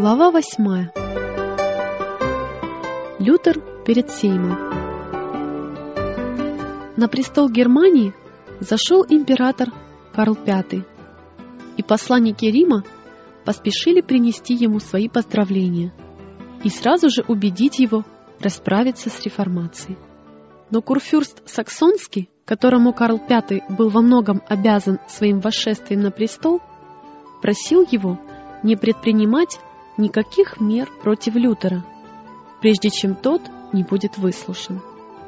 Глава 8. Лютер перед Сеймом. На престол Германии зашел император Карл V, и посланники Рима поспешили принести ему свои поздравления и сразу же убедить его расправиться с реформацией. Но курфюрст Саксонский, которому Карл V был во многом обязан своим восшествием на престол, просил его не предпринимать никаких мер против Лютера, прежде чем тот не будет выслушан.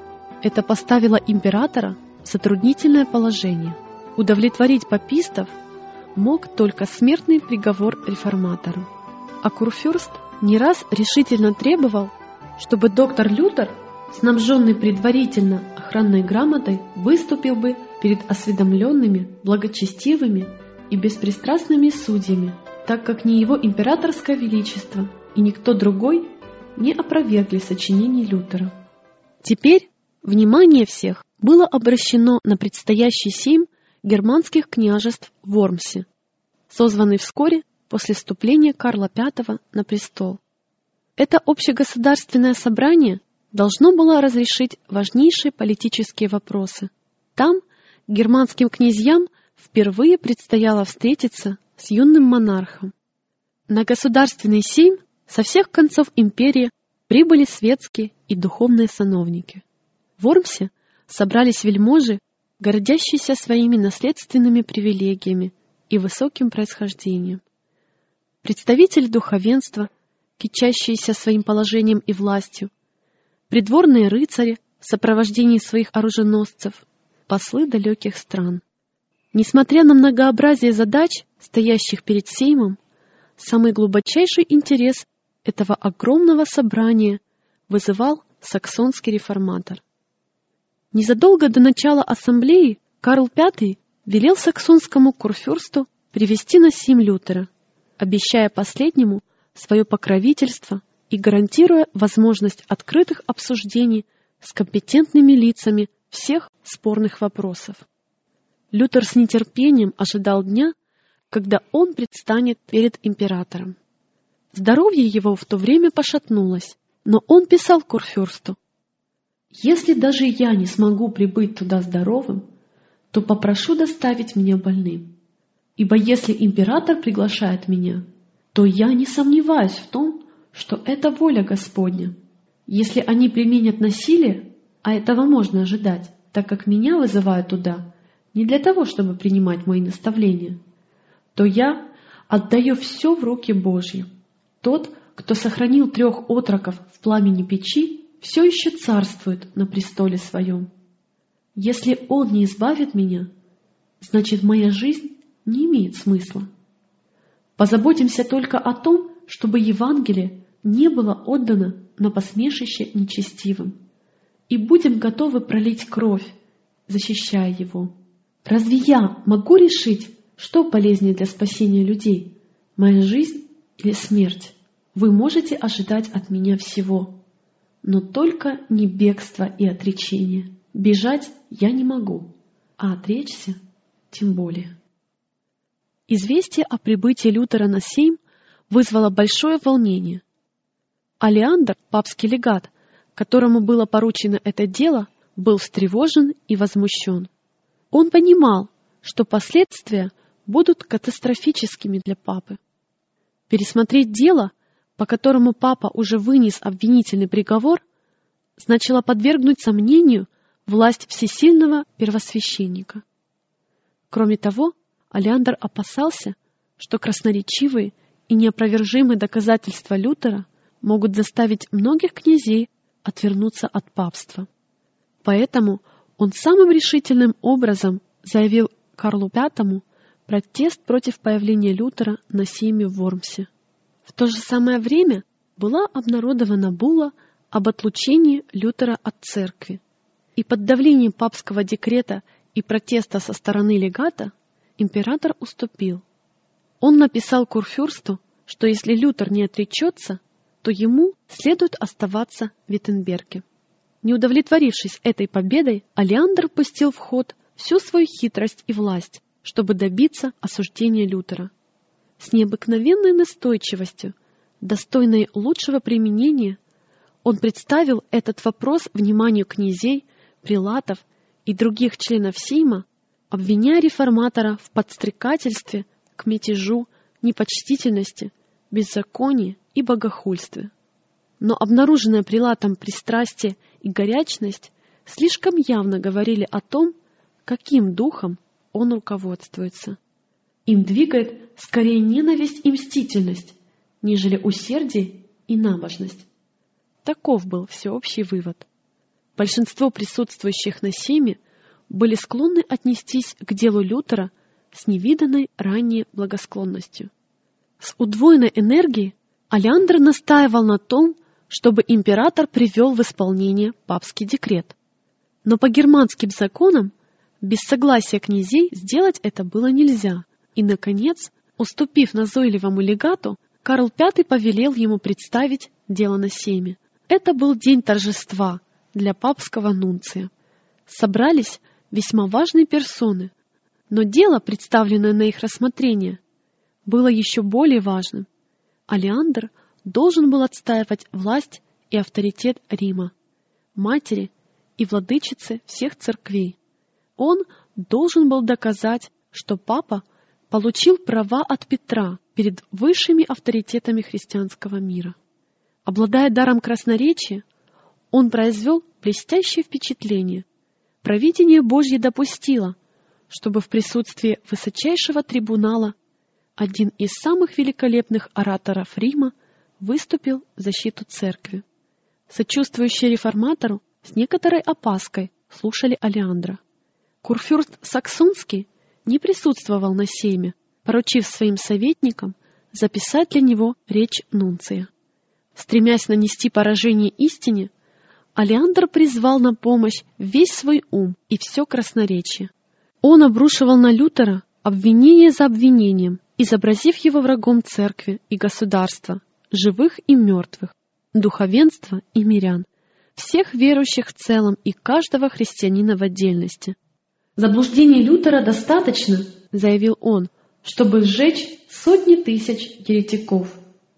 Это поставило императора в затруднительное положение. Удовлетворить папистов мог только смертный приговор реформатору. А курфюрст не раз решительно требовал, чтобы доктор Лютер, снабженный предварительно охранной грамотой, выступил бы перед осведомленными, благочестивыми и беспристрастными судьями, так как ни его императорское величество и никто другой не опровергли сочинений Лютера. Теперь внимание всех было обращено на предстоящий сейм германских княжеств в Вормсе, созванный вскоре после вступления Карла V на престол. Это общегосударственное собрание должно было разрешить важнейшие политические вопросы. Там германским князьям впервые предстояло встретиться с юным монархом. На государственный сейм со всех концов империи прибыли светские и духовные сановники. В Вормсе собрались вельможи, гордящиеся своими наследственными привилегиями и высоким происхождением. Представители духовенства, кичащиеся своим положением и властью, придворные рыцари в сопровождении своих оруженосцев, послы далеких стран. Несмотря на многообразие задач, стоящих перед сеймом, самый глубочайший интерес этого огромного собрания вызывал саксонский реформатор. Незадолго до начала ассамблеи Карл V велел саксонскому курфюрсту привести на сейм Лютера, обещая последнему свое покровительство и гарантируя возможность открытых обсуждений с компетентными лицами всех спорных вопросов. Лютер с нетерпением ожидал дня, когда он предстанет перед императором. Здоровье его в то время пошатнулось, но он писал курфюрсту: «Если даже я не смогу прибыть туда здоровым, то попрошу доставить меня больным. Ибо если император приглашает меня, то я не сомневаюсь в том, что это воля Господня. Если они применят насилие, а этого можно ожидать, так как меня вызывают туда не для того, чтобы принимать мои наставления, то я отдаю все в руки Божьи. Тот, кто сохранил 3 отроков в пламени печи, все еще царствует на престоле своем. Если он не избавит меня, значит, моя жизнь не имеет смысла. Позаботимся только о том, чтобы Евангелие не было отдано на посмешище нечестивым, и будем готовы пролить кровь, защищая его. Разве я могу решить, что полезнее для спасения людей, моя жизнь или смерть? Вы можете ожидать от меня всего, но только не бегство и отречение. Бежать я не могу, а отречься тем более». Известие о прибытии Лютера на сейм вызвало большое волнение. Алеандр, папский легат, которому было поручено это дело, был встревожен и возмущен. Он понимал, что последствия будут катастрофическими для папы. Пересмотреть дело, по которому папа уже вынес обвинительный приговор, значило подвергнуть сомнению власть всесильного первосвященника. Кроме того, Алеандр опасался, что красноречивые и неопровержимые доказательства Лютера могут заставить многих князей отвернуться от папства. Поэтому он самым решительным образом заявил Карлу V протест против появления Лютера на сейме в Вормсе. В то же самое время была обнародована булла об отлучении Лютера от церкви, и под давлением папского декрета и протеста со стороны легата император уступил. Он написал курфюрсту, что если Лютер не отречется, то ему следует оставаться в Виттенберге. Не удовлетворившись этой победой, Алеандр пустил в ход всю свою хитрость и власть, чтобы добиться осуждения Лютера. С необыкновенной настойчивостью достойной лучшего применения, он представил этот вопрос вниманию князей, прелатов и других членов Сейма, обвиняя реформатора в подстрекательстве к мятежу, непочтительности, беззаконии и богохульстве. Но обнаруженное прелатом пристрастие и горячность слишком явно говорили о том, каким духом он руководствуется. Им двигает скорее ненависть и мстительность, нежели усердие и набожность. Таков был всеобщий вывод. Большинство присутствующих на Сейме были склонны отнестись к делу Лютера с невиданной ранее благосклонностью. С удвоенной энергией Алеандр настаивал на том, чтобы император привел в исполнение папский декрет. Но по германским законам без согласия князей сделать это было нельзя, и, наконец, уступив назойливому легату, Карл V повелел ему представить дело на Сейме. Это был день торжества для папского нунция. Собрались весьма важные персоны, но дело, представленное на их рассмотрение, было еще более важным. Алеандр должен был отстаивать власть и авторитет Рима, матери и владычицы всех церквей. Он должен был доказать, что папа получил права от Петра перед высшими авторитетами христианского мира. Обладая даром красноречия, он произвел блестящее впечатление. Провидение Божье допустило, чтобы в присутствии высочайшего трибунала один из самых великолепных ораторов Рима выступил в защиту церкви. Сочувствующие реформатору с некоторой опаской слушали Алеандра. Курфюрст Саксонский не присутствовал на сейме, поручив своим советникам записать для него речь нунция. Стремясь нанести поражение истине, Алеандр призвал на помощь весь свой ум и все красноречие. Он обрушивал на Лютера обвинение за обвинением, изобразив его врагом церкви и государства, живых и мертвых, духовенства и мирян, всех верующих в целом и каждого христианина в отдельности. «Заблуждений Лютера достаточно, — заявил он, — чтобы сжечь сотни тысяч еретиков».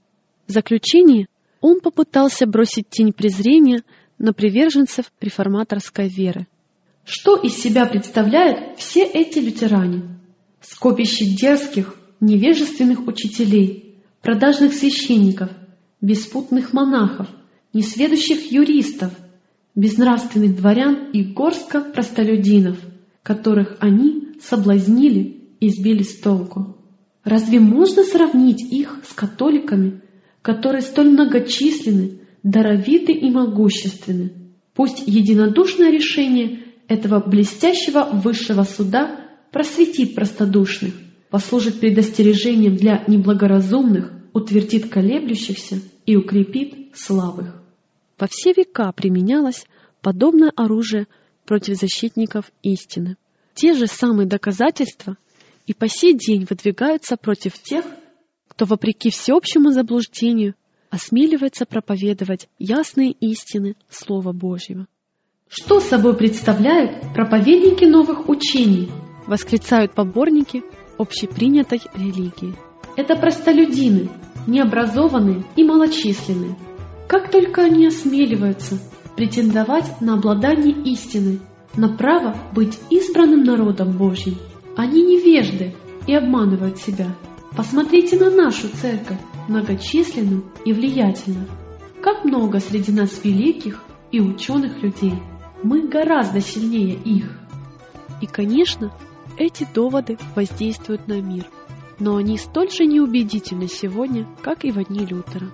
В заключение он попытался бросить тень презрения на приверженцев реформаторской веры. Что из себя представляют все эти лютеране? Скопище дерзких, невежественных учителей, продажных священников, беспутных монахов, несведущих юристов, безнравственных дворян и горстка простолюдинов, которых они соблазнили и сбили с толку. Разве можно сравнить их с католиками, которые столь многочисленны, даровиты и могущественны? Пусть единодушное решение этого блестящего высшего суда просветит простодушных, послужит предостережением для неблагоразумных, утвердит колеблющихся и укрепит слабых. Во все века применялось подобное оружие против защитников истины. Те же самые доказательства и по сей день выдвигаются против тех, кто, вопреки всеобщему заблуждению, осмеливается проповедовать ясные истины Слова Божьего. «Что собой представляют проповедники новых учений?» — восклицают поборники общепринятой религии. «Это простолюдины, необразованные и малочисленные. Как только они осмеливаются претендовать на обладание истиной, на право быть избранным народом Божьим, они невежды и обманывают себя. Посмотрите на нашу церковь, многочисленную и влиятельную. Как много среди нас великих и ученых людей. Мы гораздо сильнее их». И, конечно, эти доводы воздействуют на мир, но они столь же неубедительны сегодня, как и в дни Лютера.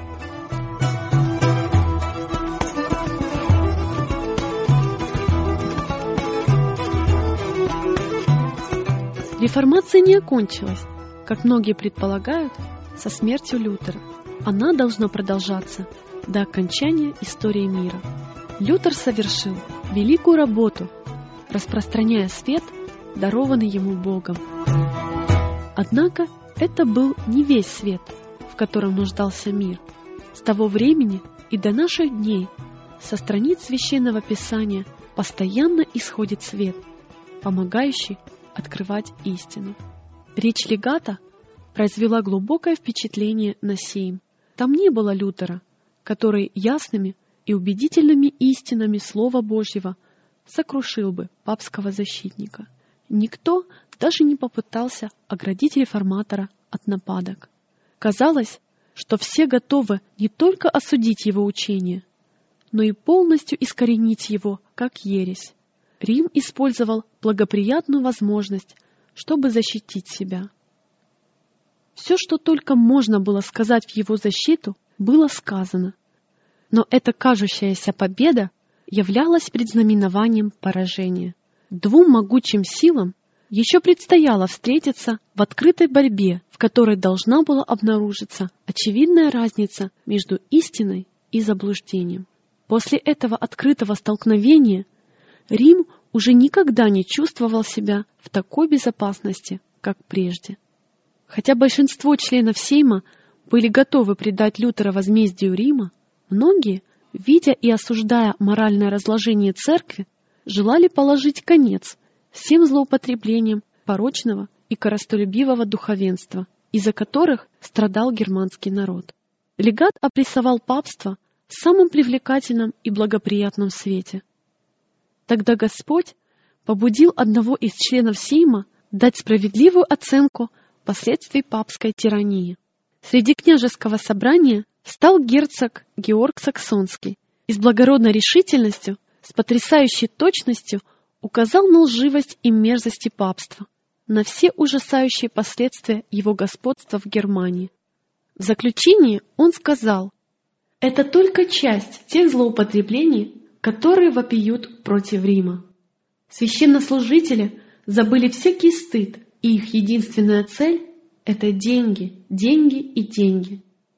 Реформация не окончилась, как многие предполагают, со смертью Лютера. Она должна продолжаться до окончания истории мира. Лютер совершил великую работу, распространяя свет, дарованный ему Богом. Однако это был не весь свет, в котором нуждался мир. С того времени и до наших дней со страниц Священного Писания постоянно исходит свет, помогающий открывать истину. Речь легата произвела глубокое впечатление на сейм. Там не было Лютера, который ясными и убедительными истинами Слова Божьего сокрушил бы папского защитника. Никто даже не попытался оградить реформатора от нападок. Казалось, что все готовы не только осудить его учение, но и полностью искоренить его как ересь. Рим использовал благоприятную возможность, чтобы защитить себя. Все, что только можно было сказать в его защиту, было сказано. Но эта кажущаяся победа являлась предзнаменованием поражения. Двум могучим силам еще предстояло встретиться в открытой борьбе, в которой должна была обнаружиться очевидная разница между истиной и заблуждением. После этого открытого столкновения Рим уже никогда не чувствовал себя в такой безопасности, как прежде. Хотя большинство членов Сейма были готовы предать Лютера возмездию Рима, многие, видя и осуждая моральное разложение церкви, желали положить конец всем злоупотреблениям порочного и корыстолюбивого духовенства, из-за которых страдал германский народ. Легат обрисовал папство в самом привлекательном и благоприятном свете. Тогда Господь побудил одного из членов Сейма дать справедливую оценку последствий папской тирании. Среди княжеского собрания стал герцог Георг Саксонский и с благородной решительностью, с потрясающей точностью указал на лживость и мерзости папства, на все ужасающие последствия его господства в Германии. В заключении он сказал: «Это только часть тех злоупотреблений, которые вопиют против Рима. Священнослужители забыли всякий стыд, и их единственная цель — это деньги, деньги и деньги.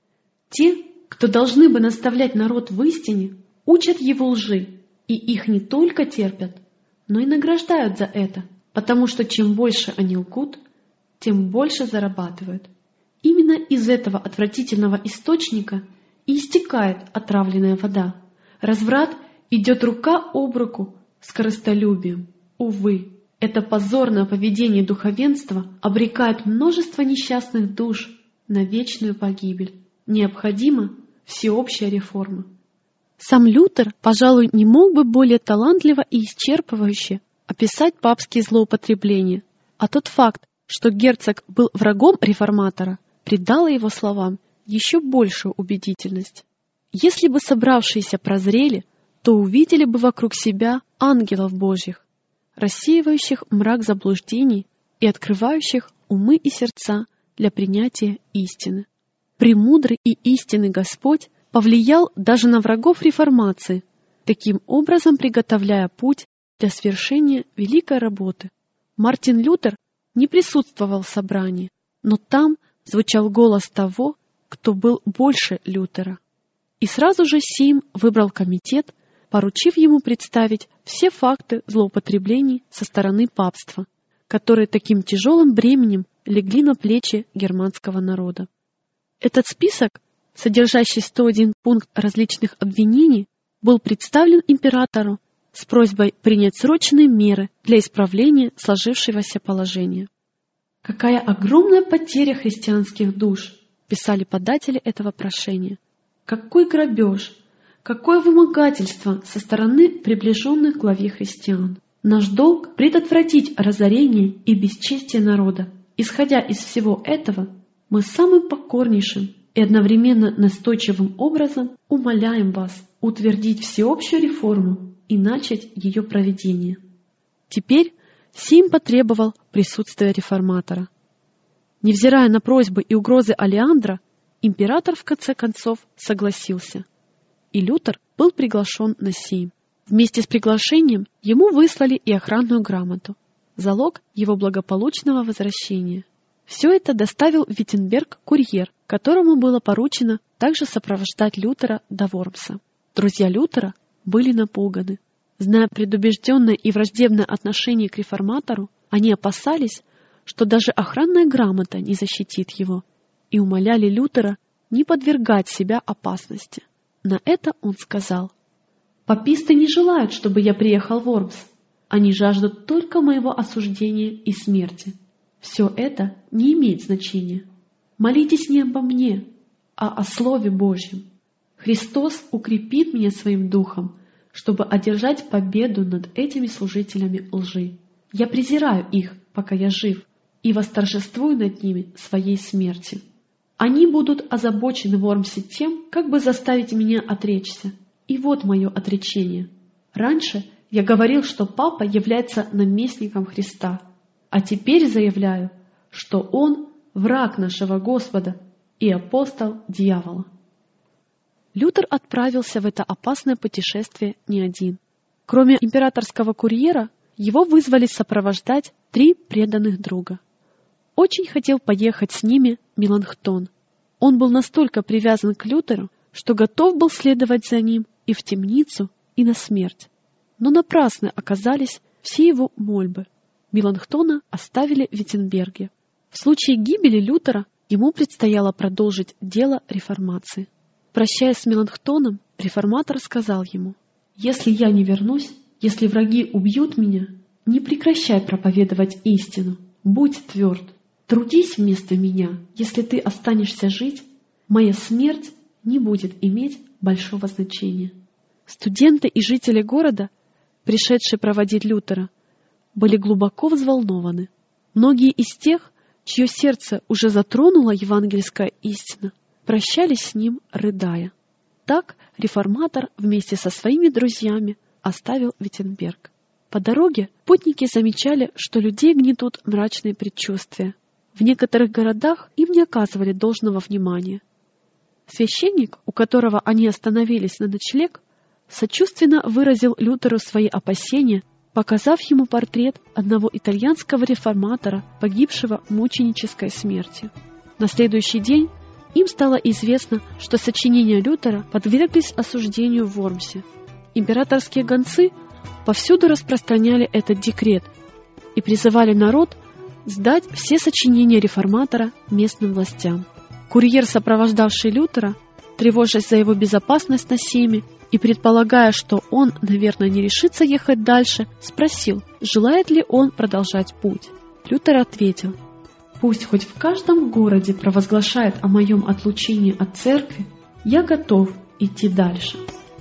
Те, кто должны бы наставлять народ в истине, учат его лжи, и их не только терпят, но и награждают за это, потому что чем больше они лгут, тем больше зарабатывают. Именно из этого отвратительного источника и истекает отравленная вода. Разврат идет рука об руку с корыстолюбием. Увы, это позорное поведение духовенства обрекает множество несчастных душ на вечную погибель. Необходима всеобщая реформа». Сам Лютер, пожалуй, не мог бы более талантливо и исчерпывающе описать папские злоупотребления, а тот факт, что герцог был врагом реформатора, придало его словам еще большую убедительность. Если бы собравшиеся прозрели, то увидели бы вокруг себя ангелов Божьих, рассеивающих мрак заблуждений и открывающих умы и сердца для принятия истины. Премудрый и истинный Господь повлиял даже на врагов реформации, таким образом приготовляя путь для свершения великой работы. Мартин Лютер не присутствовал в собрании, но там звучал голос того, кто был больше Лютера. И сразу же Сейм выбрал комитет, поручив ему представить все факты злоупотреблений со стороны папства, которые таким тяжелым бременем легли на плечи германского народа. Этот список, содержащий 101 пункт различных обвинений, был представлен императору с просьбой принять срочные меры для исправления сложившегося положения. «Какая огромная потеря христианских душ!» — писали податели этого прошения. «Какой грабеж! Какое вымогательство со стороны приближенных к главе христиан! Наш долг — предотвратить разорение и бесчестие народа. Исходя из всего этого, мы самым покорнейшим и одновременно настойчивым образом умоляем вас утвердить всеобщую реформу и начать ее проведение». Теперь Сейм потребовал присутствия реформатора. Невзирая на просьбы и угрозы Алеандра, император в конце концов согласился, и Лютер был приглашен на Сейм. Вместе с приглашением ему выслали и охранную грамоту, залог его благополучного возвращения. Все это доставил в Виттенберг курьер, которому было поручено также сопровождать Лютера до Вормса. Друзья Лютера были напуганы. Зная предубежденное и враждебное отношение к реформатору, они опасались, что даже охранная грамота не защитит его, и умоляли Лютера не подвергать себя опасности. На это он сказал: «Паписты не желают, чтобы я приехал в Вормс. Они жаждут только моего осуждения и смерти. Все это не имеет значения. Молитесь не обо мне, а о Слове Божьем. Христос укрепит меня своим духом, чтобы одержать победу над этими служителями лжи. Я презираю их, пока я жив, и восторжествую над ними своей смертью. Они будут озабочены в Вормсе тем, как бы заставить меня отречься. И вот мое отречение. Раньше я говорил, что Папа является наместником Христа, а теперь заявляю, что Он враг нашего Господа и апостол дьявола. Лютер отправился в это опасное путешествие не один. Кроме императорского курьера, его вызвали сопровождать 3 преданных друга. Очень хотел поехать с ними Меланхтон. Он был настолько привязан к Лютеру, что готов был следовать за ним и в темницу, и на смерть. Но напрасны оказались все его мольбы. Меланхтона оставили в Виттенберге. В случае гибели Лютера ему предстояло продолжить дело реформации. Прощаясь с Меланхтоном, реформатор сказал ему: «Если я не вернусь, если враги убьют меня, не прекращай проповедовать истину, будь тверд. Трудись вместо меня, если ты останешься жить, моя смерть не будет иметь большого значения». Студенты и жители города, пришедшие проводить Лютера, были глубоко взволнованы. Многие из тех, чье сердце уже затронула евангельская истина, прощались с ним, рыдая. Так реформатор вместе со своими друзьями оставил Виттенберг. По дороге путники замечали, что людей гнетут мрачные предчувствия. В некоторых городах им не оказывали должного внимания. Священник, у которого они остановились на ночлег, сочувственно выразил Лютеру свои опасения, показав ему портрет одного итальянского реформатора, погибшего мученической смертью. На следующий день им стало известно, что сочинения Лютера подверглись осуждению в Вормсе. Императорские гонцы повсюду распространяли этот декрет и призывали народ сдать все сочинения реформатора местным властям. Курьер, сопровождавший Лютера, тревожась за его безопасность на Сейме и предполагая, что он, наверное, не решится ехать дальше, спросил, желает ли он продолжать путь. Лютер ответил: «Пусть хоть в каждом городе провозглашает о моем отлучении от церкви, я готов идти дальше».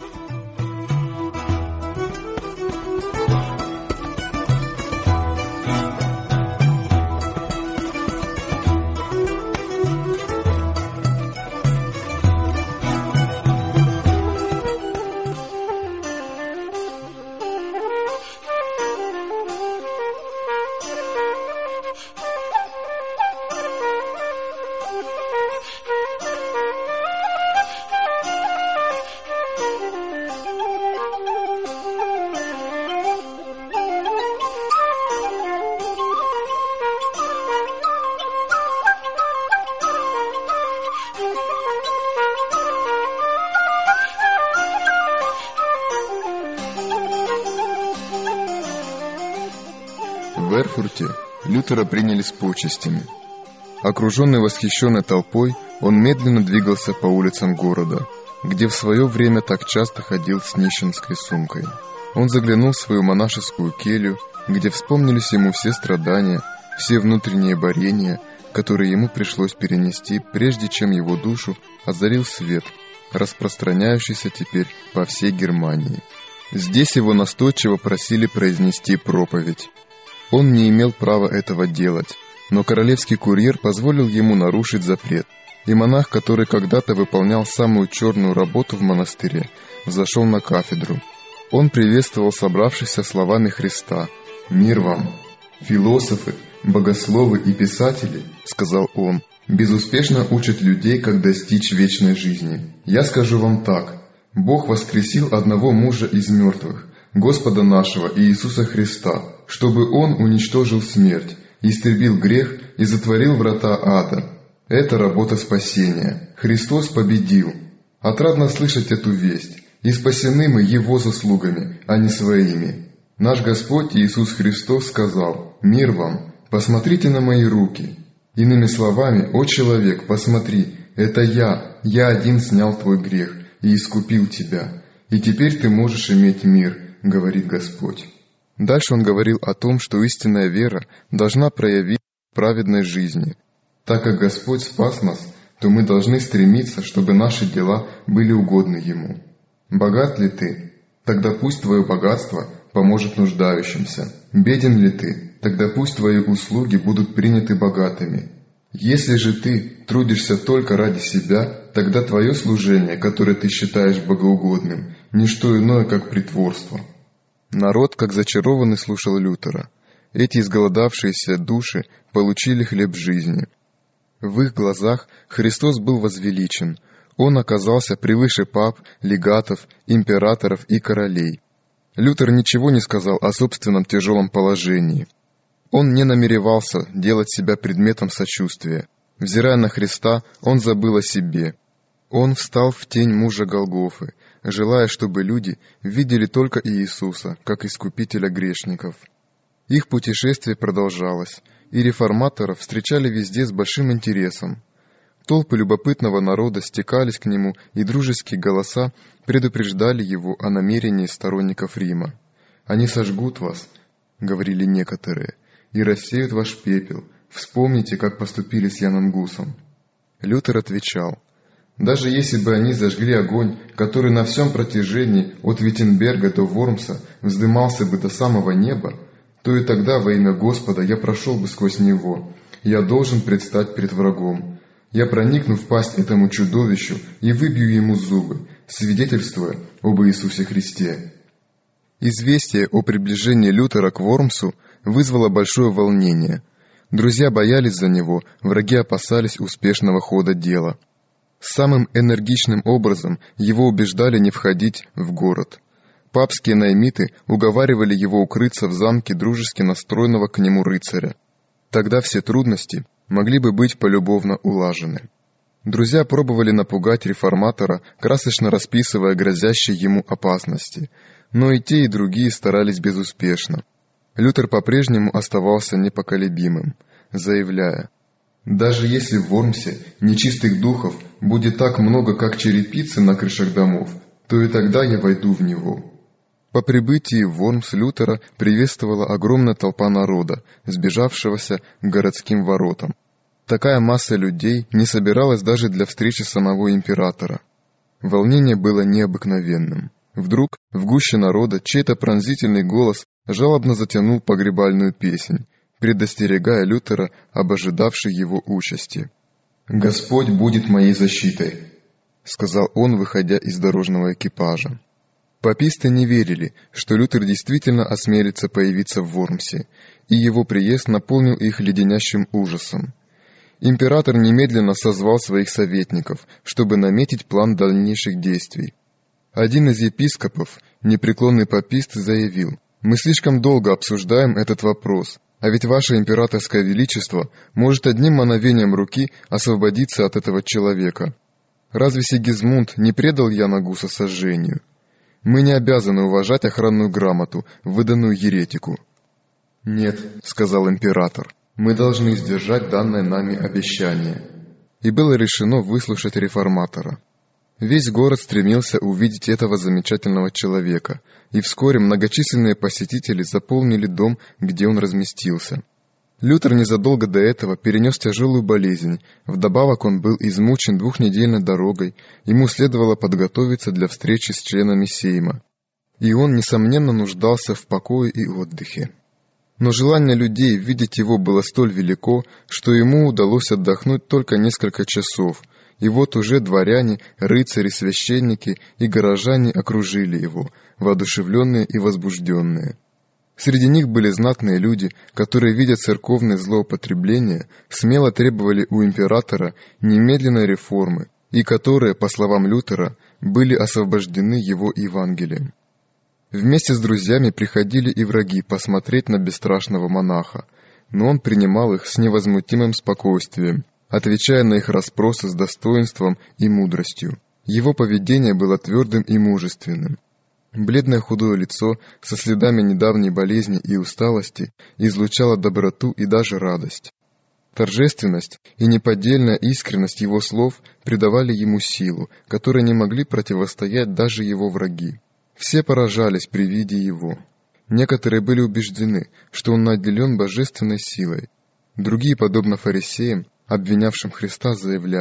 В Эрфурте Лютера приняли с почестями. Окруженный восхищенной толпой, он медленно двигался по улицам города, где в свое время так часто ходил с нищенской сумкой. Он заглянул в свою монашескую келью, где вспомнились ему все страдания, все внутренние борения, которые ему пришлось перенести, прежде чем его душу озарил свет, распространяющийся теперь по всей Германии. Здесь его настойчиво просили произнести проповедь. Он не имел права этого делать, но королевский курьер позволил ему нарушить запрет, и монах, который когда-то выполнял самую черную работу в монастыре, взошел на кафедру. Он приветствовал собравшихся словами Христа: «Мир вам! Философы, богословы и писатели, — сказал он, — безуспешно учат людей, как достичь вечной жизни. Я скажу вам так: Бог воскресил одного мужа из мертвых, Господа нашего Иисуса Христа, чтобы Он уничтожил смерть, истребил грех и затворил врата ада. Это работа спасения. Христос победил. Отрадно слышать эту весть, и спасены мы Его заслугами, а не своими. Наш Господь Иисус Христос сказал: «Мир вам! Посмотрите на мои руки». Иными словами: «О человек, посмотри, это я один снял твой грех и искупил тебя, и теперь ты можешь иметь мир», — говорит Господь. Дальше он говорил о том, что истинная вера должна проявиться в праведной жизни. Так как Господь спас нас, то мы должны стремиться, чтобы наши дела были угодны Ему. Богат ли ты? Тогда пусть твое богатство поможет нуждающимся. Беден ли ты? Тогда пусть твои услуги будут приняты богатыми. Если же ты трудишься только ради себя, тогда твое служение, которое ты считаешь богоугодным, не что иное, как притворство». Народ, как зачарованный, слушал Лютера. Эти изголодавшиеся души получили хлеб жизни. В их глазах Христос был возвеличен. Он оказался превыше пап, легатов, императоров и королей. Лютер ничего не сказал о собственном тяжелом положении. Он не намеревался делать себя предметом сочувствия. Взирая на Христа, он забыл о себе. Он встал в тень мужа Голгофы, желая, чтобы люди видели только Иисуса, как искупителя грешников. Их путешествие продолжалось, и реформаторов встречали везде с большим интересом. Толпы любопытного народа стекались к нему, и дружеские голоса предупреждали его о намерении сторонников Рима. «Они сожгут вас», — говорили некоторые, — «и рассеют ваш пепел. Вспомните, как поступили с Яном Гусом». Лютер отвечал: «Даже если бы они зажгли огонь, который на всем протяжении от Виттенберга до Вормса вздымался бы до самого неба, то и тогда во имя Господа я прошел бы сквозь него. Я должен предстать пред врагом. Я проникну в пасть этому чудовищу и выбью ему зубы, свидетельствуя об Иисусе Христе». Известие о приближении Лютера к Вормсу вызвало большое волнение. Друзья боялись за него, враги опасались успешного хода дела. Самым энергичным образом его убеждали не входить в город. Папские наймиты уговаривали его укрыться в замке дружески настроенного к нему рыцаря. Тогда все трудности могли бы быть полюбовно улажены. Друзья пробовали напугать реформатора, красочно расписывая грозящие ему опасности, но и те, и другие старались безуспешно. Лютер по-прежнему оставался непоколебимым, заявляя: «Даже если в Вормсе нечистых духов будет так много, как черепицы на крышах домов, то и тогда я войду в него». По прибытии в Вормс Лютера приветствовала огромная толпа народа, сбежавшегося к городским воротам. Такая масса людей не собиралась даже для встречи самого императора. Волнение было необыкновенным. Вдруг в гуще народа чей-то пронзительный голос жалобно затянул погребальную песнь, предостерегая Лютера об ожидавшей его участи. «Господь будет моей защитой», — сказал он, выходя из дорожного экипажа. Паписты не верили, что Лютер действительно осмелится появиться в Вормсе, и его приезд наполнил их леденящим ужасом. Император немедленно созвал своих советников, чтобы наметить план дальнейших действий. Один из епископов, непреклонный папист, заявил: «Мы слишком долго обсуждаем этот вопрос, а ведь ваше императорское величество может одним мановением руки освободиться от этого человека. Разве Сигизмунд не предал Яна Гуса сожжению? Мы не обязаны уважать охранную грамоту, выданную еретику». «Нет», — сказал император, — «мы должны сдержать данное нами обещание». И было решено выслушать реформатора. Весь город стремился увидеть этого замечательного человека, и вскоре многочисленные посетители заполнили дом, где он разместился. Лютер незадолго до этого перенес тяжелую болезнь, вдобавок он был измучен двухнедельной дорогой, ему следовало подготовиться для встречи с членами Сейма. И он, несомненно, нуждался в покое и отдыхе. Но желание людей видеть его было столь велико, что ему удалось отдохнуть только несколько часов, и вот уже дворяне, рыцари, священники и горожане окружили его, воодушевленные и возбужденные. Среди них были знатные люди, которые, видя церковные злоупотребления, смело требовали у императора немедленной реформы, и которые, по словам Лютера, были освобождены его Евангелием. Вместе с друзьями приходили и враги посмотреть на бесстрашного монаха, но он принимал их с невозмутимым спокойствием, отвечая на их расспросы с достоинством и мудростью. Его поведение было твердым и мужественным. Бледное худое лицо со следами недавней болезни и усталости излучало доброту и даже радость. Торжественность и неподдельная искренность его слов придавали ему силу, которой не могли противостоять даже его враги. Все поражались при виде его. Некоторые были убеждены, что он наделен божественной силой. Другие, подобно фарисеям, обвинявшим Христа, заявляли: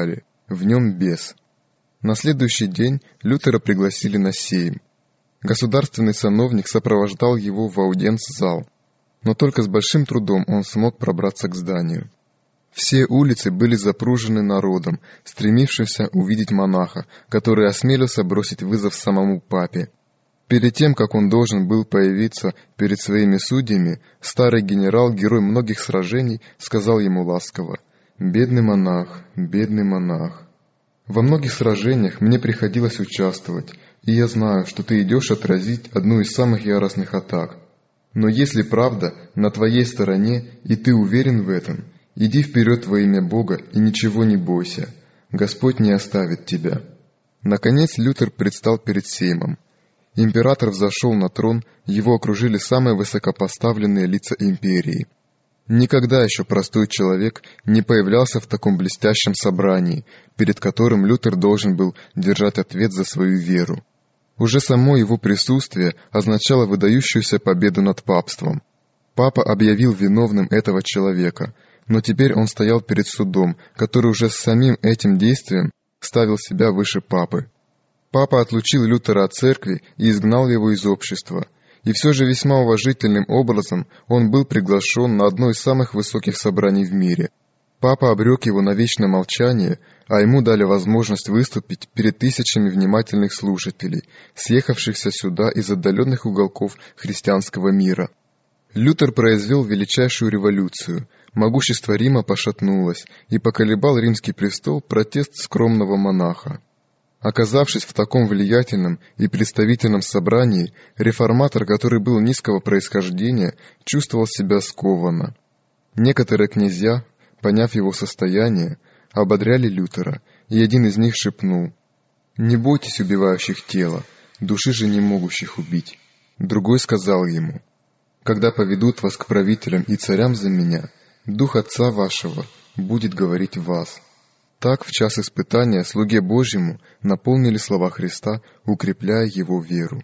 в нем бес. На следующий день Лютера пригласили на сейм. Государственный сановник сопровождал его в аудиенц-зал, но только с большим трудом он смог пробраться к зданию. Все улицы были запружены народом, стремившимся увидеть монаха, который осмелился бросить вызов самому папе. Перед тем, как он должен был появиться перед своими судьями, старый генерал, герой многих сражений, сказал ему ласково: «Бедный монах, бедный монах. Во многих сражениях мне приходилось участвовать, и я знаю, что ты идешь отразить одну из самых яростных атак. Но если правда на твоей стороне, и ты уверен в этом, иди вперед во имя Бога и ничего не бойся. Господь не оставит тебя». Наконец Лютер предстал перед сеймом. Император взошел на трон, его окружили самые высокопоставленные лица империи. Никогда еще простой человек не появлялся в таком блестящем собрании, перед которым Лютер должен был держать ответ за свою веру. Уже само его присутствие означало выдающуюся победу над папством. Папа объявил виновным этого человека, но теперь он стоял перед судом, который уже с самим этим действием ставил себя выше папы. Папа отлучил Лютера от церкви и изгнал его из общества, и все же весьма уважительным образом он был приглашен на одно из самых высоких собраний в мире. Папа обрек его на вечное молчание, а ему дали возможность выступить перед тысячами внимательных слушателей, съехавшихся сюда из отдаленных уголков христианского мира. Лютер произвел величайшую революцию. Могущество Рима пошатнулось, и поколебал римский престол протест скромного монаха. Оказавшись в таком влиятельном и представительном собрании, реформатор, который был низкого происхождения, чувствовал себя скованно. Некоторые князья, поняв его состояние, ободряли Лютера, и один из них шепнул: «Не бойтесь убивающих тело, души же не могущих убить». Другой сказал ему: «Когда поведут вас к правителям и царям за меня, дух Отца вашего будет говорить в вас». Так, в час испытания, слуге Божьему наполнили слова Христа, укрепляя его веру.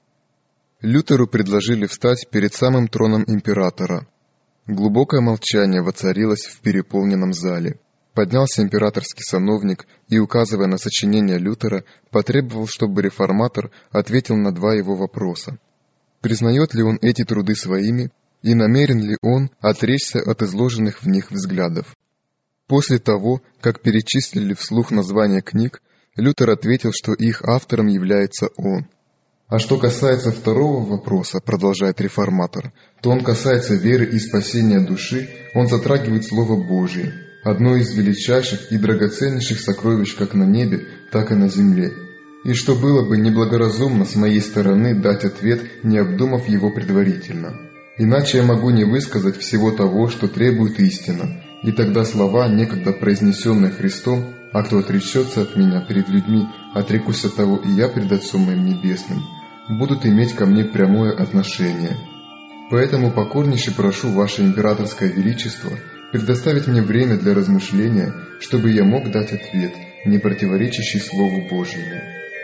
Лютеру предложили встать перед самым троном императора. Глубокое молчание воцарилось в переполненном зале. Поднялся императорский сановник и, указывая на сочинение Лютера, потребовал, чтобы реформатор ответил на два его вопроса. Признает ли он эти труды своими, и намерен ли он отречься от изложенных в них взглядов? После того, как перечислили вслух названия книг, Лютер ответил, что их автором является он. А что касается второго вопроса, продолжает реформатор, то он касается веры и спасения души, он затрагивает Слово Божие, одно из величайших и драгоценнейших сокровищ как на небе, так и на земле. И что было бы неблагоразумно с моей стороны дать ответ, не обдумав его предварительно. Иначе я могу не высказать всего того, что требует истина, и тогда слова, некогда произнесенные Христом: «А кто отречется от меня перед людьми, отрекусь от того и я пред Отцом моим Небесным», будут иметь ко мне прямое отношение. Поэтому покорнейше прошу Ваше Императорское Величество предоставить мне время для размышления, чтобы я мог дать ответ, не противоречащий Слову Божьему.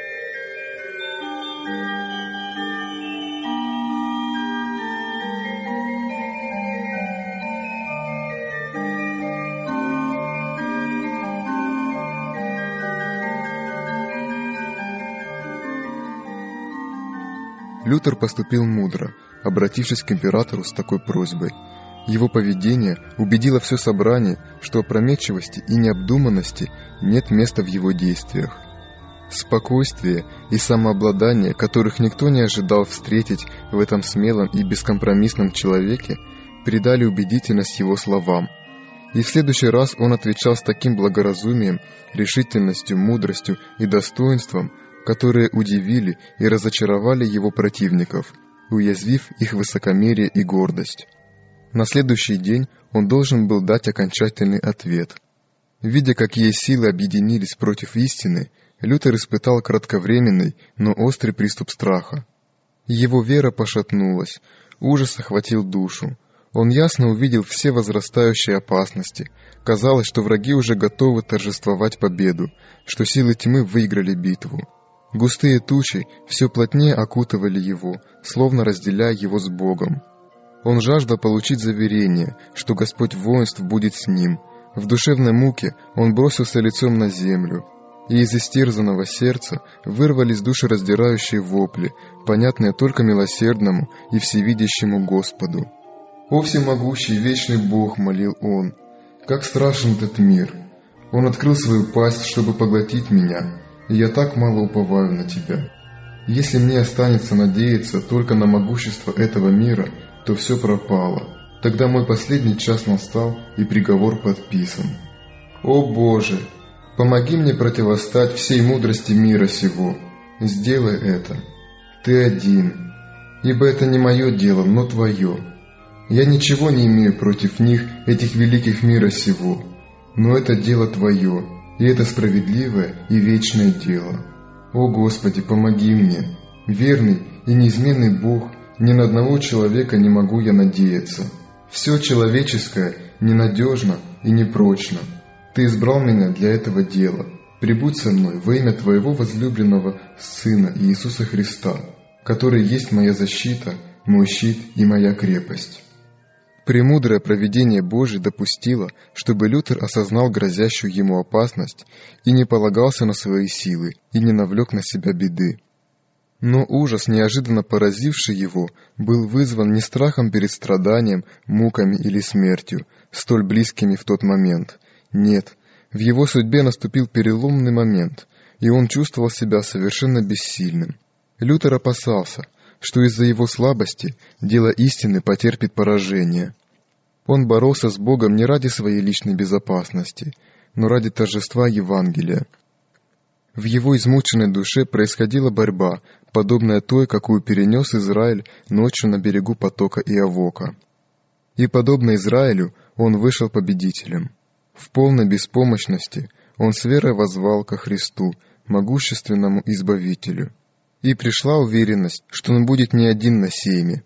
Лютер поступил мудро, обратившись к императору с такой просьбой. Его поведение убедило все собрание, что опрометчивости и необдуманности нет места в его действиях. Спокойствие и самообладание, которых никто не ожидал встретить в этом смелом и бескомпромиссном человеке, придали убедительность его словам. И в следующий раз он отвечал с таким благоразумием, решительностью, мудростью и достоинством, которые удивили и разочаровали его противников, уязвив их высокомерие и гордость. На следующий день он должен был дать окончательный ответ. Видя, какие силы объединились против истины, Лютер испытал кратковременный, но острый приступ страха. Его вера пошатнулась, ужас охватил душу. Он ясно увидел все возрастающие опасности. Казалось, что враги уже готовы торжествовать победу, что силы тьмы выиграли битву. Густые тучи все плотнее окутывали его, словно разделяя его с Богом. Он жаждал получить заверение, что Господь воинств будет с ним. В душевной муке он бросился лицом на землю, и из истерзанного сердца вырвались душераздирающие вопли, понятные только милосердному и всевидящему Господу. «О всемогущий вечный Бог!» — молил он. «Как страшен этот мир! Он открыл свою пасть, чтобы поглотить меня, и я так мало уповаю на Тебя. Если мне останется надеяться только на могущество этого мира, то все пропало. Тогда мой последний час настал, и приговор подписан. О Боже, помоги мне противостать всей мудрости мира сего. Сделай это. Ты один, ибо это не мое дело, но Твое. Я ничего не имею против них, этих великих мира сего, но это дело Твое, и это справедливое и вечное дело. О Господи, помоги мне, верный и неизменный Бог, ни на одного человека не могу я надеяться. Все человеческое ненадежно и непрочно. Ты избрал меня для этого дела. Прибудь со мной во имя Твоего возлюбленного Сына Иисуса Христа, который есть моя защита, мой щит и моя крепость». Премудрое провидение Божие допустило, чтобы Лютер осознал грозящую ему опасность и не полагался на свои силы и не навлек на себя беды. Но ужас, неожиданно поразивший его, был вызван не страхом перед страданием, муками или смертью, столь близкими в тот момент. Нет, в его судьбе наступил переломный момент, и он чувствовал себя совершенно бессильным. Лютер опасался, что из-за его слабости дело истины потерпит поражение. Он боролся с Богом не ради своей личной безопасности, но ради торжества Евангелия. В его измученной душе происходила борьба, подобная той, какую перенес Израиль ночью на берегу потока Иавока. И, подобно Израилю, он вышел победителем. В полной беспомощности он с верой воззвал ко Христу, могущественному Избавителю. И пришла уверенность, что он будет не один на сейме.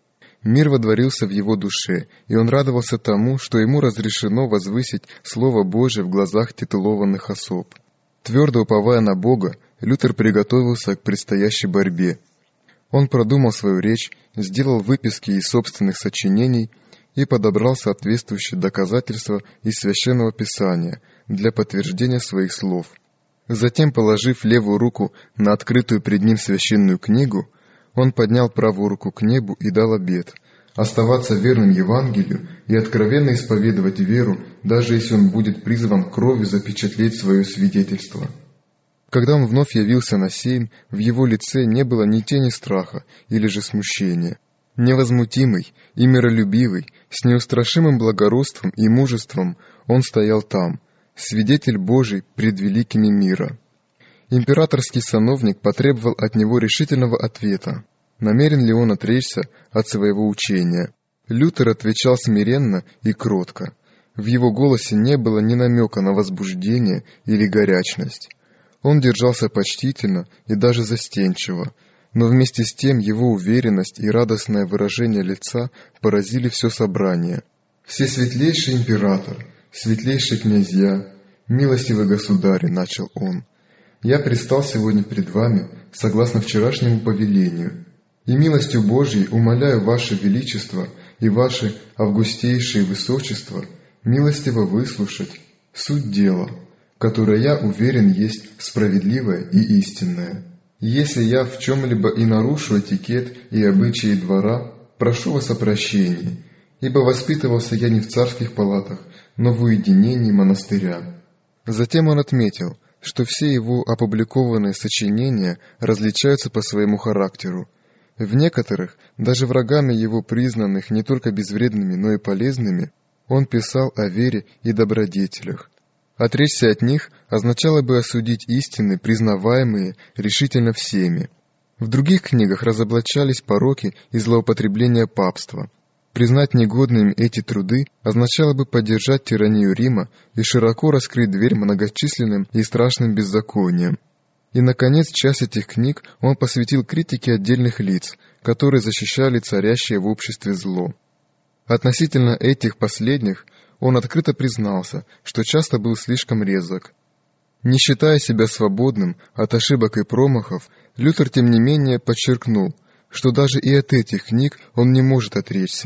Мир водворился в его душе, и он радовался тому, что ему разрешено возвысить Слово Божие в глазах титулованных особ. Твердо уповая на Бога, Лютер приготовился к предстоящей борьбе. Он продумал свою речь, сделал выписки из собственных сочинений и подобрал соответствующие доказательства из Священного Писания для подтверждения своих слов. Затем, положив левую руку на открытую пред ним священную книгу, он поднял правую руку к небу и дал обет оставаться верным Евангелию и откровенно исповедовать веру, даже если он будет призван кровью запечатлеть свое свидетельство. Когда он вновь явился на сейм, в его лице не было ни тени страха или же смущения. Невозмутимый и миролюбивый, с неустрашимым благородством и мужеством, он стоял там, свидетель Божий пред великими мира. Императорский сановник потребовал от него решительного ответа, намерен ли он отречься от своего учения. Лютер отвечал смиренно и кротко. В его голосе не было ни намека на возбуждение или горячность. Он держался почтительно и даже застенчиво, но вместе с тем его уверенность и радостное выражение лица поразили все собрание. «Всесветлейший император, светлейшие князья, милостивый государь», — начал он, — «я предстал сегодня пред вами согласно вчерашнему повелению, и милостью Божией умоляю ваше величество и ваше августейшее высочество милостиво выслушать суть дела, которое, я уверен, есть справедливое и истинное. Если я в чем-либо и нарушу этикет и обычаи двора, прошу вас о прощении, ибо воспитывался я не в царских палатах, но в уединении монастыря». Затем он отметил, что все его опубликованные сочинения различаются по своему характеру. В некоторых, даже врагами его признанных не только безвредными, но и полезными, он писал о вере и добродетелях. Отречься от них означало бы осудить истины, признаваемые решительно всеми. В других книгах разоблачались пороки и злоупотребления папства. Признать негодными эти труды означало бы поддержать тиранию Рима и широко раскрыть дверь многочисленным и страшным беззакониям. И, наконец, часть этих книг он посвятил критике отдельных лиц, которые защищали царящее в обществе зло. Относительно этих последних он открыто признался, что часто был слишком резок. Не считая себя свободным от ошибок и промахов, Лютер, тем не менее, подчеркнул, что даже и от этих книг он не может отречься.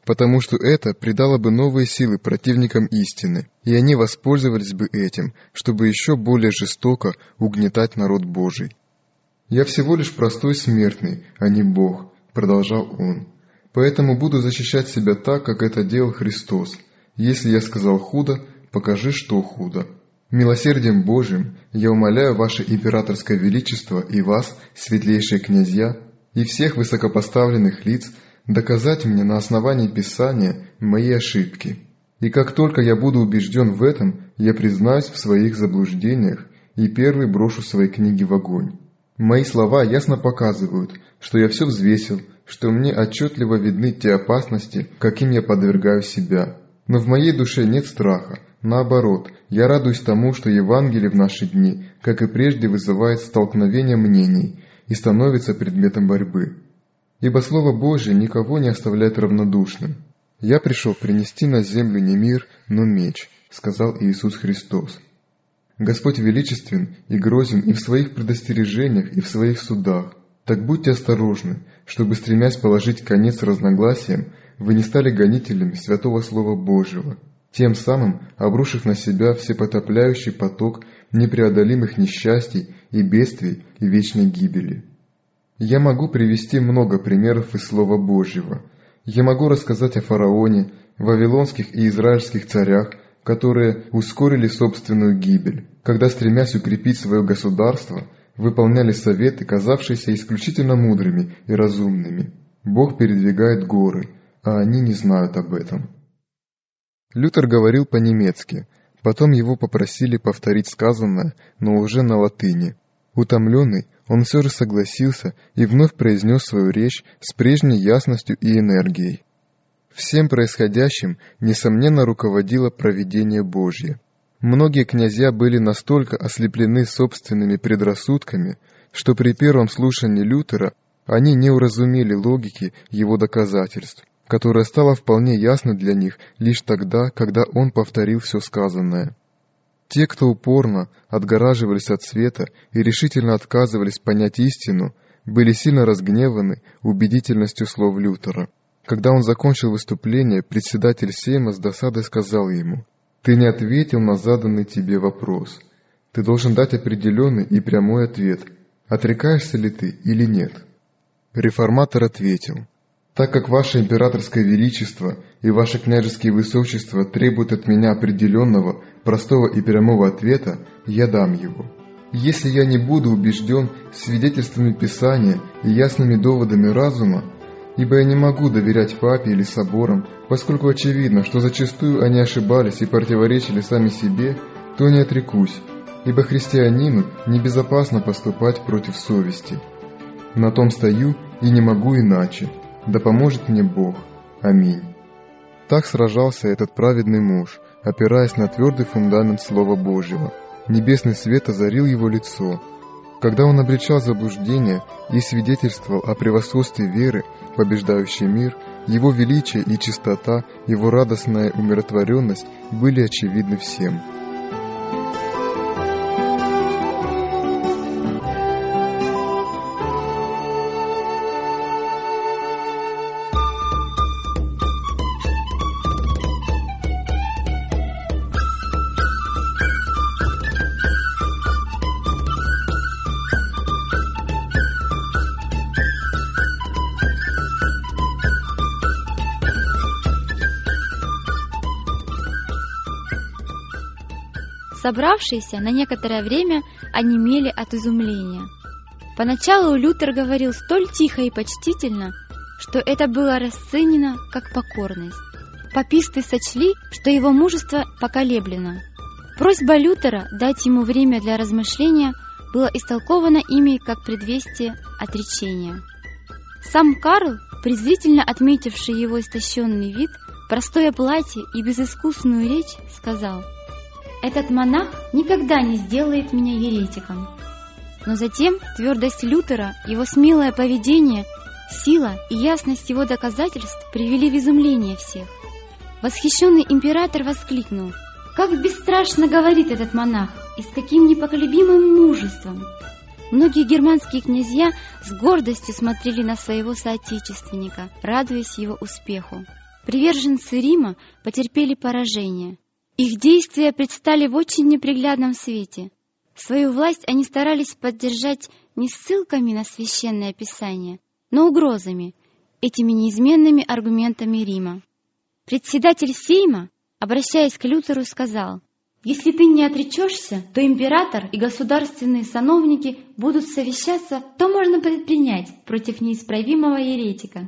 потому что это придало бы новые силы противникам истины, и они воспользовались бы этим, чтобы еще более жестоко угнетать народ Божий. «Я всего лишь простой смертный, а не Бог», — продолжал он. «Поэтому буду защищать себя так, как это делал Христос. Если я сказал худо, покажи, что худо. Милосердием Божиим я умоляю ваше императорское величество и вас, светлейшие князья, и всех высокопоставленных лиц, доказать мне на основании Писания мои ошибки. И как только я буду убежден в этом, я признаюсь в своих заблуждениях и первый брошу свои книги в огонь. Мои слова ясно показывают, что я все взвесил, что мне отчетливо видны те опасности, каким я подвергаю себя. Но в моей душе нет страха. Наоборот, я радуюсь тому, что Евангелие в наши дни, как и прежде, вызывает столкновение мнений и становится предметом борьбы. Ибо Слово Божие никого не оставляет равнодушным. «Я пришел принести на землю не мир, но меч», — сказал Иисус Христос. Господь величествен и грозен и в своих предостережениях, и в своих судах. Так будьте осторожны, чтобы, стремясь положить конец разногласиям, вы не стали гонителями святого Слова Божьего, тем самым обрушив на себя всепотопляющий поток непреодолимых несчастий и бедствий и вечной гибели. Я могу привести много примеров из Слова Божьего. Я могу рассказать о фараоне, вавилонских и израильских царях, которые ускорили собственную гибель, когда, стремясь укрепить свое государство, выполняли советы, казавшиеся исключительно мудрыми и разумными. Бог передвигает горы, а они не знают об этом. Лютер говорил по-немецки, потом его попросили повторить сказанное, но уже на латыни. Утомленный, он все же согласился и вновь произнес свою речь с прежней ясностью и энергией. Всем происходящим, несомненно, руководило провидение Божье. Многие князья были настолько ослеплены собственными предрассудками, что при первом слушании Лютера они не уразумели логики его доказательств, которая стала вполне ясна для них лишь тогда, когда он повторил все сказанное. Те, кто упорно отгораживались от света и решительно отказывались понять истину, были сильно разгневаны убедительностью слов Лютера. Когда он закончил выступление, председатель Сейма с досадой сказал ему: «Ты не ответил на заданный тебе вопрос. Ты должен дать определенный и прямой ответ, отрекаешься ли ты или нет». Реформатор ответил: «Так как ваше императорское величество и ваше княжеские высочество требуют от меня определенного, простого и прямого ответа, я дам его. Если я не буду убежден свидетельствами Писания и ясными доводами разума, ибо я не могу доверять папе или соборам, поскольку очевидно, что зачастую они ошибались и противоречили сами себе, то не отрекусь, ибо христианину небезопасно поступать против совести. На том стою и не могу иначе. Да поможет мне Бог. Аминь». Так сражался этот праведный муж, опираясь на твердый фундамент Слова Божьего. Небесный свет озарил его лицо. Когда он обличал заблуждение и свидетельствовал о превосходстве веры, побеждающей мир, его величие и чистота, его радостная умиротворенность были очевидны всем. Собравшиеся на некоторое время онемели от изумления. Поначалу Лютер говорил столь тихо и почтительно, что это было расценено как покорность. Паписты сочли, что его мужество поколеблено. Просьба Лютера дать ему время для размышления была истолкована ими как предвестие отречения. Сам Карл, презрительно отметивший его истощенный вид, простое платье и безыскусную речь, сказал: «Этот монах никогда не сделает меня еретиком». Но затем твердость Лютера, его смелое поведение, сила и ясность его доказательств привели в изумление всех. Восхищенный император воскликнул: «Как бесстрашно говорит этот монах, и с каким непоколебимым мужеством!» Многие германские князья с гордостью смотрели на своего соотечественника, радуясь его успеху. Приверженцы Рима потерпели поражение. Их действия предстали в очень неприглядном свете. Свою власть они старались поддержать не ссылками на Священное Писание, но угрозами, этими неизменными аргументами Рима. Председатель Сейма, обращаясь к Лютеру, сказал: «Если ты не отречешься, то император и государственные сановники будут совещаться, что можно предпринять против неисправимого еретика».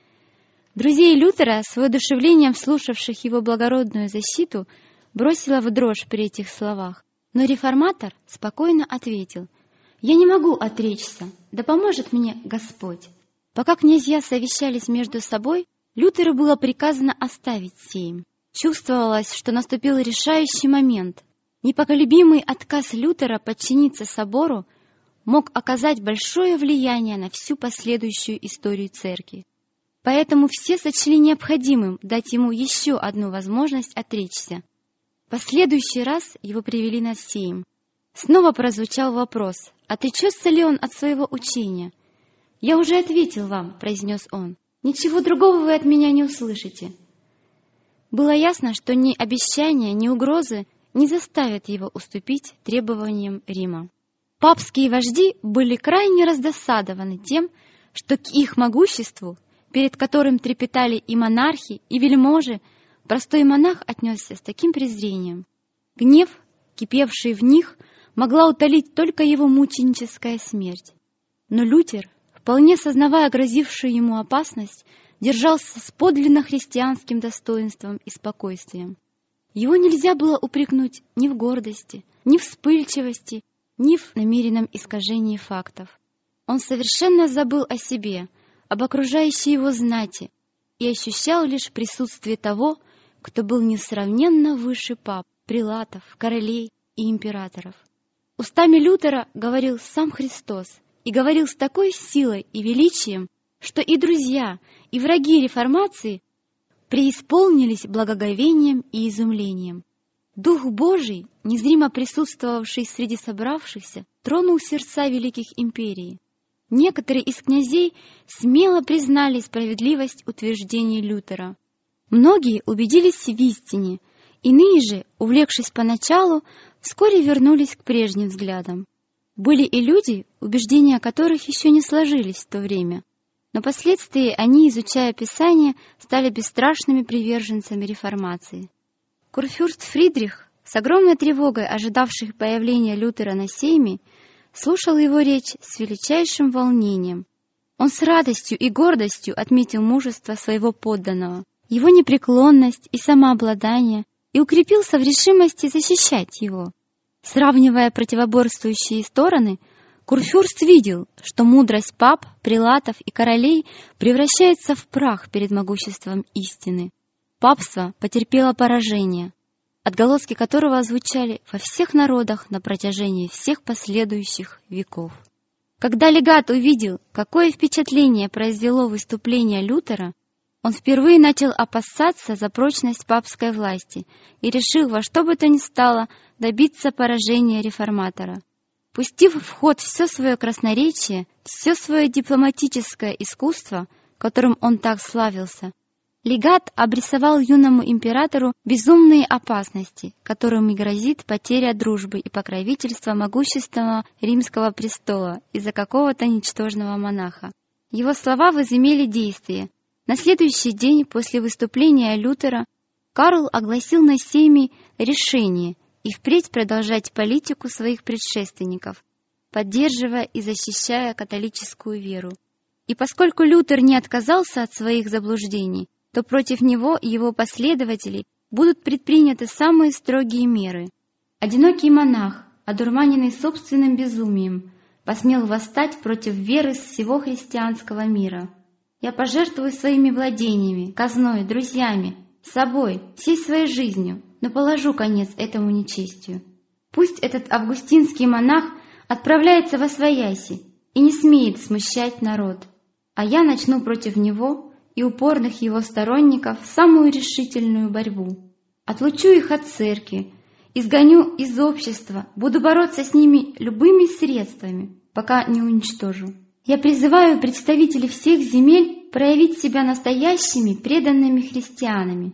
Друзей Лютера, с воодушевлением слушавших его благородную защиту, бросила в дрожь при этих словах. Но реформатор спокойно ответил: «Я не могу отречься, да поможет мне Господь». Пока князья совещались между собой, Лютеру было приказано оставить Сейм. Чувствовалось, что наступил решающий момент. Непоколебимый отказ Лютера подчиниться собору мог оказать большое влияние на всю последующую историю церкви. Поэтому все сочли необходимым дать ему еще одну возможность отречься. В последующий раз его привели на Сейм. Снова прозвучал вопрос, отречется ли он от своего учения. «Я уже ответил вам», — произнес он. «Ничего другого вы от меня не услышите». Было ясно, что ни обещания, ни угрозы не заставят его уступить требованиям Рима. Папские вожди были крайне раздосадованы тем, что к их могуществу, перед которым трепетали и монархи, и вельможи, простой монах отнесся с таким презрением. Гнев, кипевший в них, могла утолить только его мученическая смерть. Но Лютер, вполне сознавая грозившую ему опасность, держался с подлинно христианским достоинством и спокойствием. Его нельзя было упрекнуть ни в гордости, ни в вспыльчивости, ни в намеренном искажении фактов. Он совершенно забыл о себе, об окружающей его знати, и ощущал лишь присутствие того, кто был несравненно выше пап, прилатов, королей и императоров. Устами Лютера говорил сам Христос, и говорил с такой силой и величием, что и друзья, и враги реформации преисполнились благоговением и изумлением. Дух Божий, незримо присутствовавший среди собравшихся, тронул сердца великих империй. Некоторые из князей смело признали справедливость утверждений Лютера. Многие убедились в истине, иные же, увлекшись поначалу, вскоре вернулись к прежним взглядам. Были и люди, убеждения которых еще не сложились в то время, но впоследствии они, изучая Писание, стали бесстрашными приверженцами реформации. Курфюрст Фридрих, с огромной тревогой ожидавший появления Лютера на Сейме, слушал его речь с величайшим волнением. Он с радостью и гордостью отметил мужество своего подданного, его непреклонность и самообладание, и укрепился в решимости защищать его. Сравнивая противоборствующие стороны, Курфюрст видел, что мудрость пап, прилатов и королей превращается в прах перед могуществом истины. Папство потерпело поражение, отголоски которого звучали во всех народах на протяжении всех последующих веков. Когда легат увидел, какое впечатление произвело выступление Лютера, он впервые начал опасаться за прочность папской власти и решил во что бы то ни стало добиться поражения реформатора. Пустив в ход все свое красноречие, все свое дипломатическое искусство, которым он так славился, легат обрисовал юному императору безумные опасности, которыми грозит потеря дружбы и покровительства могущественного римского престола из-за какого-то ничтожного монаха. Его слова возымели действие. На следующий день после выступления Лютера Карл огласил на Сейме решение и впредь продолжать политику своих предшественников, поддерживая и защищая католическую веру. И поскольку Лютер не отказался от своих заблуждений, то против него и его последователей будут предприняты самые строгие меры. Одинокий монах, одурманенный собственным безумием, посмел восстать против веры всего христианского мира. Я пожертвую своими владениями, казной, друзьями, собой, всей своей жизнью, но положу конец этому нечестию. Пусть этот августинский монах отправляется восвояси и не смеет смущать народ, а я начну против него и упорных его сторонников самую решительную борьбу. Отлучу их от церкви, изгоню из общества, буду бороться с ними любыми средствами, пока не уничтожу. Я призываю представителей всех земель проявить себя настоящими преданными христианами.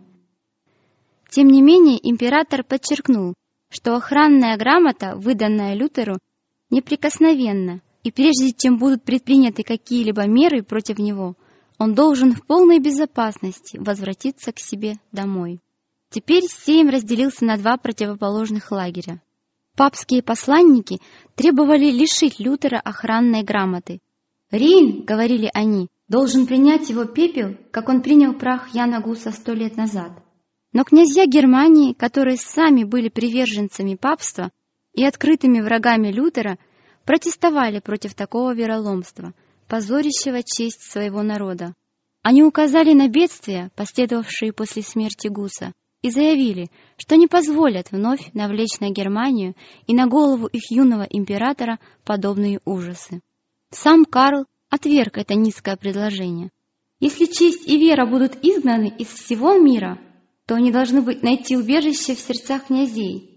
Тем не менее, император подчеркнул, что охранная грамота, выданная Лютеру, неприкосновенна, и прежде чем будут предприняты какие-либо меры против него, он должен в полной безопасности возвратиться к себе домой. Теперь Сейм разделился на два противоположных лагеря. Папские посланники требовали лишить Лютера охранной грамоты. «Рейн, — говорили они, — должен принять его пепел, как он принял прах Яна Гуса 100 лет назад». Но князья Германии, которые сами были приверженцами папства и открытыми врагами Лютера, протестовали против такого вероломства, позорящего честь своего народа. Они указали на бедствия, последовавшие после смерти Гуса, и заявили, что не позволят вновь навлечь на Германию и на голову их юного императора подобные ужасы. Сам Карл отверг это низкое предложение. Если честь и вера будут изгнаны из всего мира, то они должны найти убежище в сердцах князей.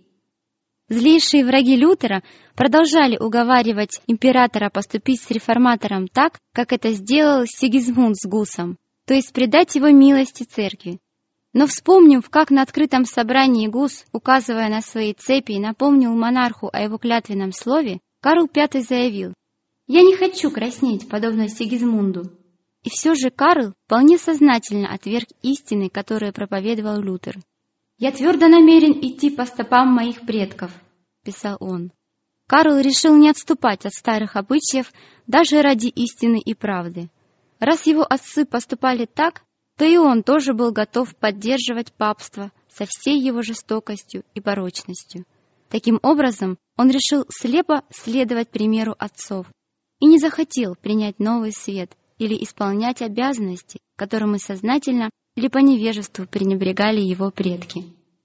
Злейшие враги Лютера продолжали уговаривать императора поступить с реформатором так, как это сделал Сигизмунд с Гусом, то есть предать его милости церкви. Но вспомнив, как на открытом собрании Гус, указывая на свои цепи, напомнил монарху о его клятвенном слове, Карл V заявил: «Я не хочу краснеть, подобно Сигизмунду». И все же Карл вполне сознательно отверг истины, которые проповедовал Лютер. «Я твердо намерен идти по стопам моих предков», — писал он. Карл решил не отступать от старых обычаев даже ради истины и правды. Раз его отцы поступали так, то и он тоже был готов поддерживать папство со всей его жестокостью и порочностью. Таким образом, он решил слепо следовать примеру отцов и не захотел принять новый свет или исполнять обязанности, которыми сознательно или по невежеству пренебрегали его предки.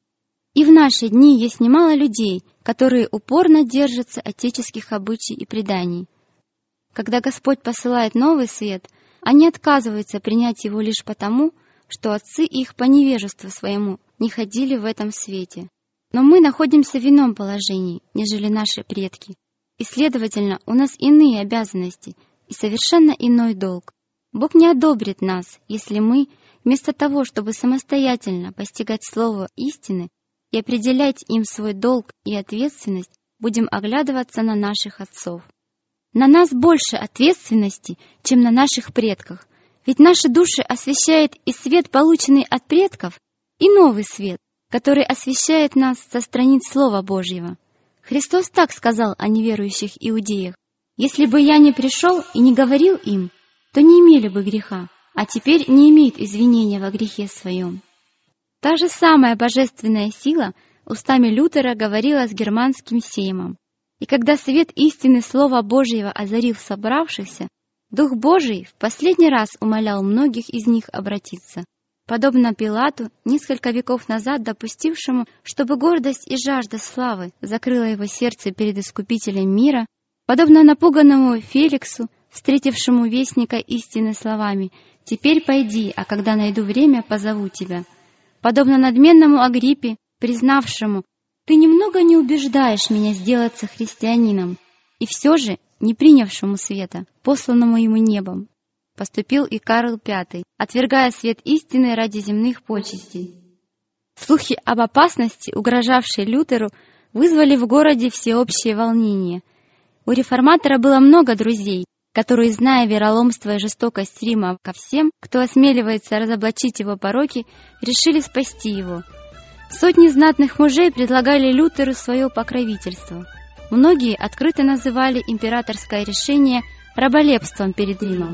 И в наши дни есть немало людей, которые упорно держатся отеческих обычаев и преданий. Когда Господь посылает новый свет, они отказываются принять его лишь потому, что отцы их по невежеству своему не ходили в этом свете. Но мы находимся в ином положении, нежели наши предки, и, следовательно, у нас иные обязанности и совершенно иной долг. Бог не одобрит нас, если мы, вместо того, чтобы самостоятельно постигать слово истины и определять им свой долг и ответственность, будем оглядываться на наших отцов. На нас больше ответственности, чем на наших предках, ведь наши души освещает и свет, полученный от предков, и новый свет, который освещает нас со страниц Слова Божьего. Христос так сказал о неверующих иудеях: «Если бы я не пришел и не говорил им, то не имели бы греха, а теперь не имеют извинения во грехе своем». Та же самая божественная сила устами Лютера говорила с германским сеймом. И когда свет истины Слова Божьего озарил собравшихся, Дух Божий в последний раз умолял многих из них обратиться, подобно Пилату, несколько веков назад допустившему, чтобы гордость и жажда славы закрыла его сердце перед Искупителем мира, подобно напуганному Феликсу, встретившему вестника истины словами: «Теперь пойди, а когда найду время, позову тебя», подобно надменному Агриппе, признавшему: «Ты немного не убеждаешь меня сделаться христианином», и все же не принявшему света, посланному ему небом, поступил и Карл V, отвергая свет истины ради земных почестей. Слухи об опасности, угрожавшей Лютеру, вызвали в городе всеобщее волнение. У реформатора было много друзей, которые, зная вероломство и жестокость Рима ко всем, кто осмеливается разоблачить его пороки, решили спасти его. Сотни знатных мужей предлагали Лютеру свое покровительство. Многие открыто называли императорское решение раболепством перед Римом.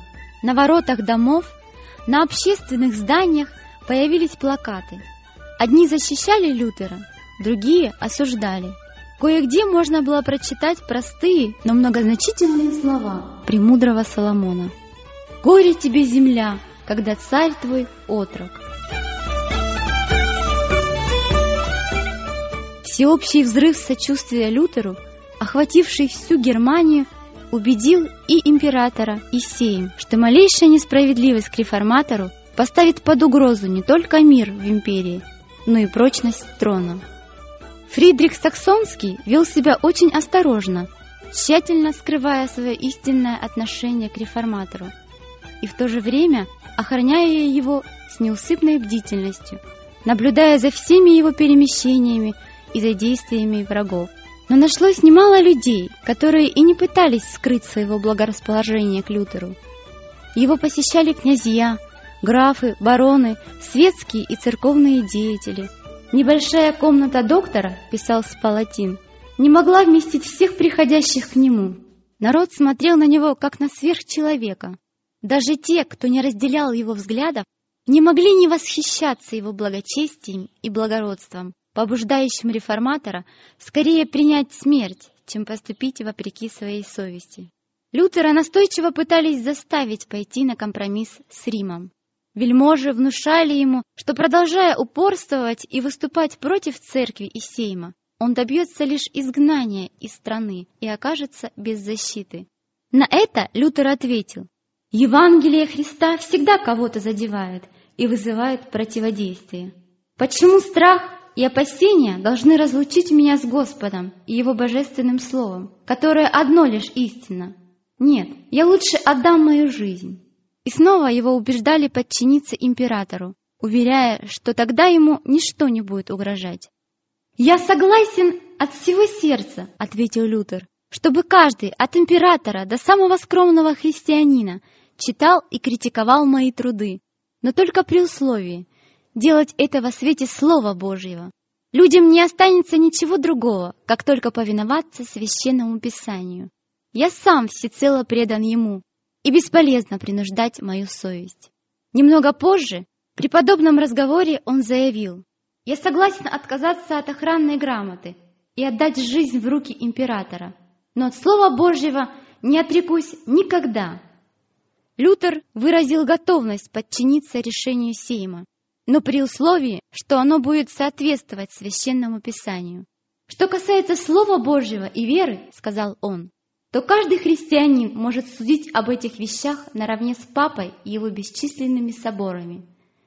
На воротах домов, на общественных зданиях появились плакаты. Одни защищали Лютера, другие осуждали. Кое-где можно было прочитать простые, но многозначительные слова премудрого Соломона: «Горе тебе, земля, когда царь твой отрок». Всеобщий взрыв сочувствия Лютеру, охвативший всю Германию, убедил и императора, и сейм, что малейшая несправедливость к реформатору поставит под угрозу не только мир в империи, но и прочность трона. Фридрих Саксонский вел себя очень осторожно, тщательно скрывая свое истинное отношение к реформатору. и в то же время охраняя его с неусыпной бдительностью, наблюдая за всеми его перемещениями и за действиями врагов. Но нашлось немало людей, которые и не пытались скрыть своего благорасположения к Лютеру. Его посещали князья, графы, бароны, светские и церковные деятели. Небольшая комната доктора, писал Спалатин, не могла вместить всех приходящих к нему. Народ смотрел на него как на сверхчеловека. Даже те, кто не разделял его взглядов, не могли не восхищаться его благочестием и благородством, побуждающим реформатора скорее принять смерть, чем поступить вопреки своей совести. Лютера настойчиво пытались заставить пойти на компромисс с Римом. Вельможи внушали ему, что, продолжая упорствовать и выступать против церкви и сейма, он добьется лишь изгнания из страны и окажется без защиты. На это Лютер ответил: «Евангелие Христа всегда кого-то задевает и вызывает противодействие. Почему страх и опасения должны разлучить меня с Господом и Его божественным Словом, которое одно лишь истинно? Нет, я лучше отдам мою жизнь». И снова его убеждали подчиниться императору, уверяя, что тогда ему ничто не будет угрожать. «Я согласен от всего сердца», — ответил Лютер, «чтобы каждый, от императора до самого скромного христианина, читал и критиковал мои труды, но только при условии делать это во свете Слова Божьего. Людям не останется ничего другого, как только повиноваться Священному Писанию. Я сам всецело предан ему, и бесполезно принуждать мою совесть». Немного позже, при подобном разговоре, он заявил: «Я согласен отказаться от охранной грамоты и отдать жизнь в руки императора, но от Слова Божьего не отрекусь никогда». Лютер выразил готовность подчиниться решению сейма, но при условии, что оно будет соответствовать Священному Писанию. «Что касается Слова Божьего и веры, — сказал он, — то каждый христианин может судить об этих вещах наравне с папой и его бесчисленными соборами».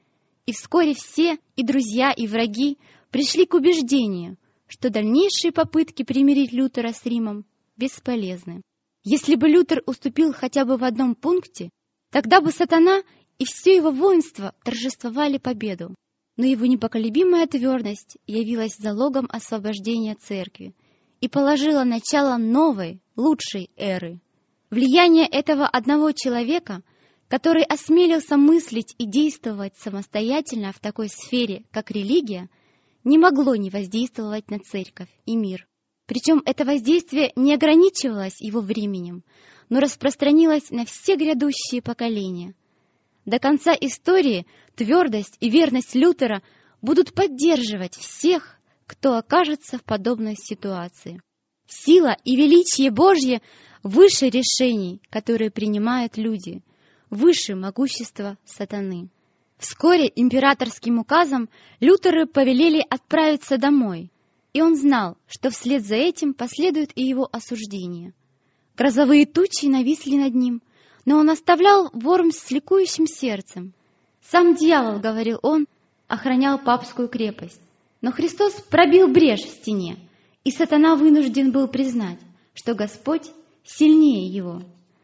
И вскоре все, и друзья, и враги, пришли к убеждению, что дальнейшие попытки примирить Лютера с Римом бесполезны. Если бы Лютер уступил хотя бы в одном пункте, тогда бы сатана и все его воинство торжествовали победу. Но его непоколебимая твердость явилась залогом освобождения церкви и положила начало новой, лучшей эры. Влияние этого одного человека, который осмелился мыслить и действовать самостоятельно в такой сфере, как религия, не могло не воздействовать на церковь и мир. Причем это воздействие не ограничивалось его временем, но распространилось на все грядущие поколения. До конца истории твердость и верность Лютера будут поддерживать всех, кто окажется в подобной ситуации. Сила и величие Божье выше решений, которые принимают люди, выше могущества сатаны. Вскоре императорским указом Лютеру повелели отправиться домой, и он знал, что вслед за этим последует и его осуждение. Грозовые тучи нависли над ним, но он оставлял Вормс с ликующим сердцем. Сам дьявол, говорил он, охранял папскую крепость, но Христос пробил брешь в стене, и сатана вынужден был признать, что Господь сильнее его.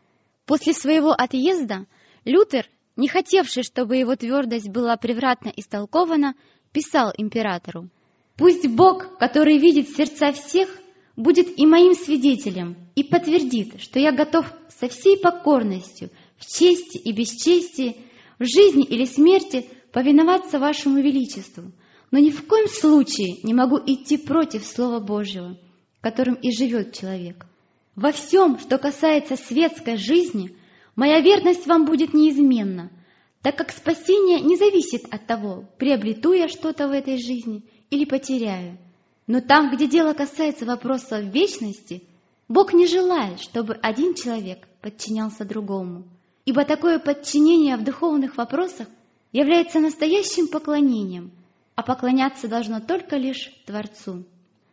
После своего отъезда Лютер, не хотевший, чтобы его твердость была превратно истолкована, писал императору: «Пусть Бог, который видит сердца всех, будет и моим свидетелем и подтвердит, что я готов со всей покорностью, в чести и бесчестии, в жизни или смерти повиноваться вашему величеству, но ни в коем случае не могу идти против Слова Божьего, которым и живет человек. Во всем, что касается светской жизни, моя верность вам будет неизменна, так как спасение не зависит от того, приобрету я что-то в этой жизни или потеряю. Но там, где дело касается вопросов вечности, Бог не желает, чтобы один человек подчинялся другому, ибо такое подчинение в духовных вопросах является настоящим поклонением, а поклоняться должно только лишь Творцу».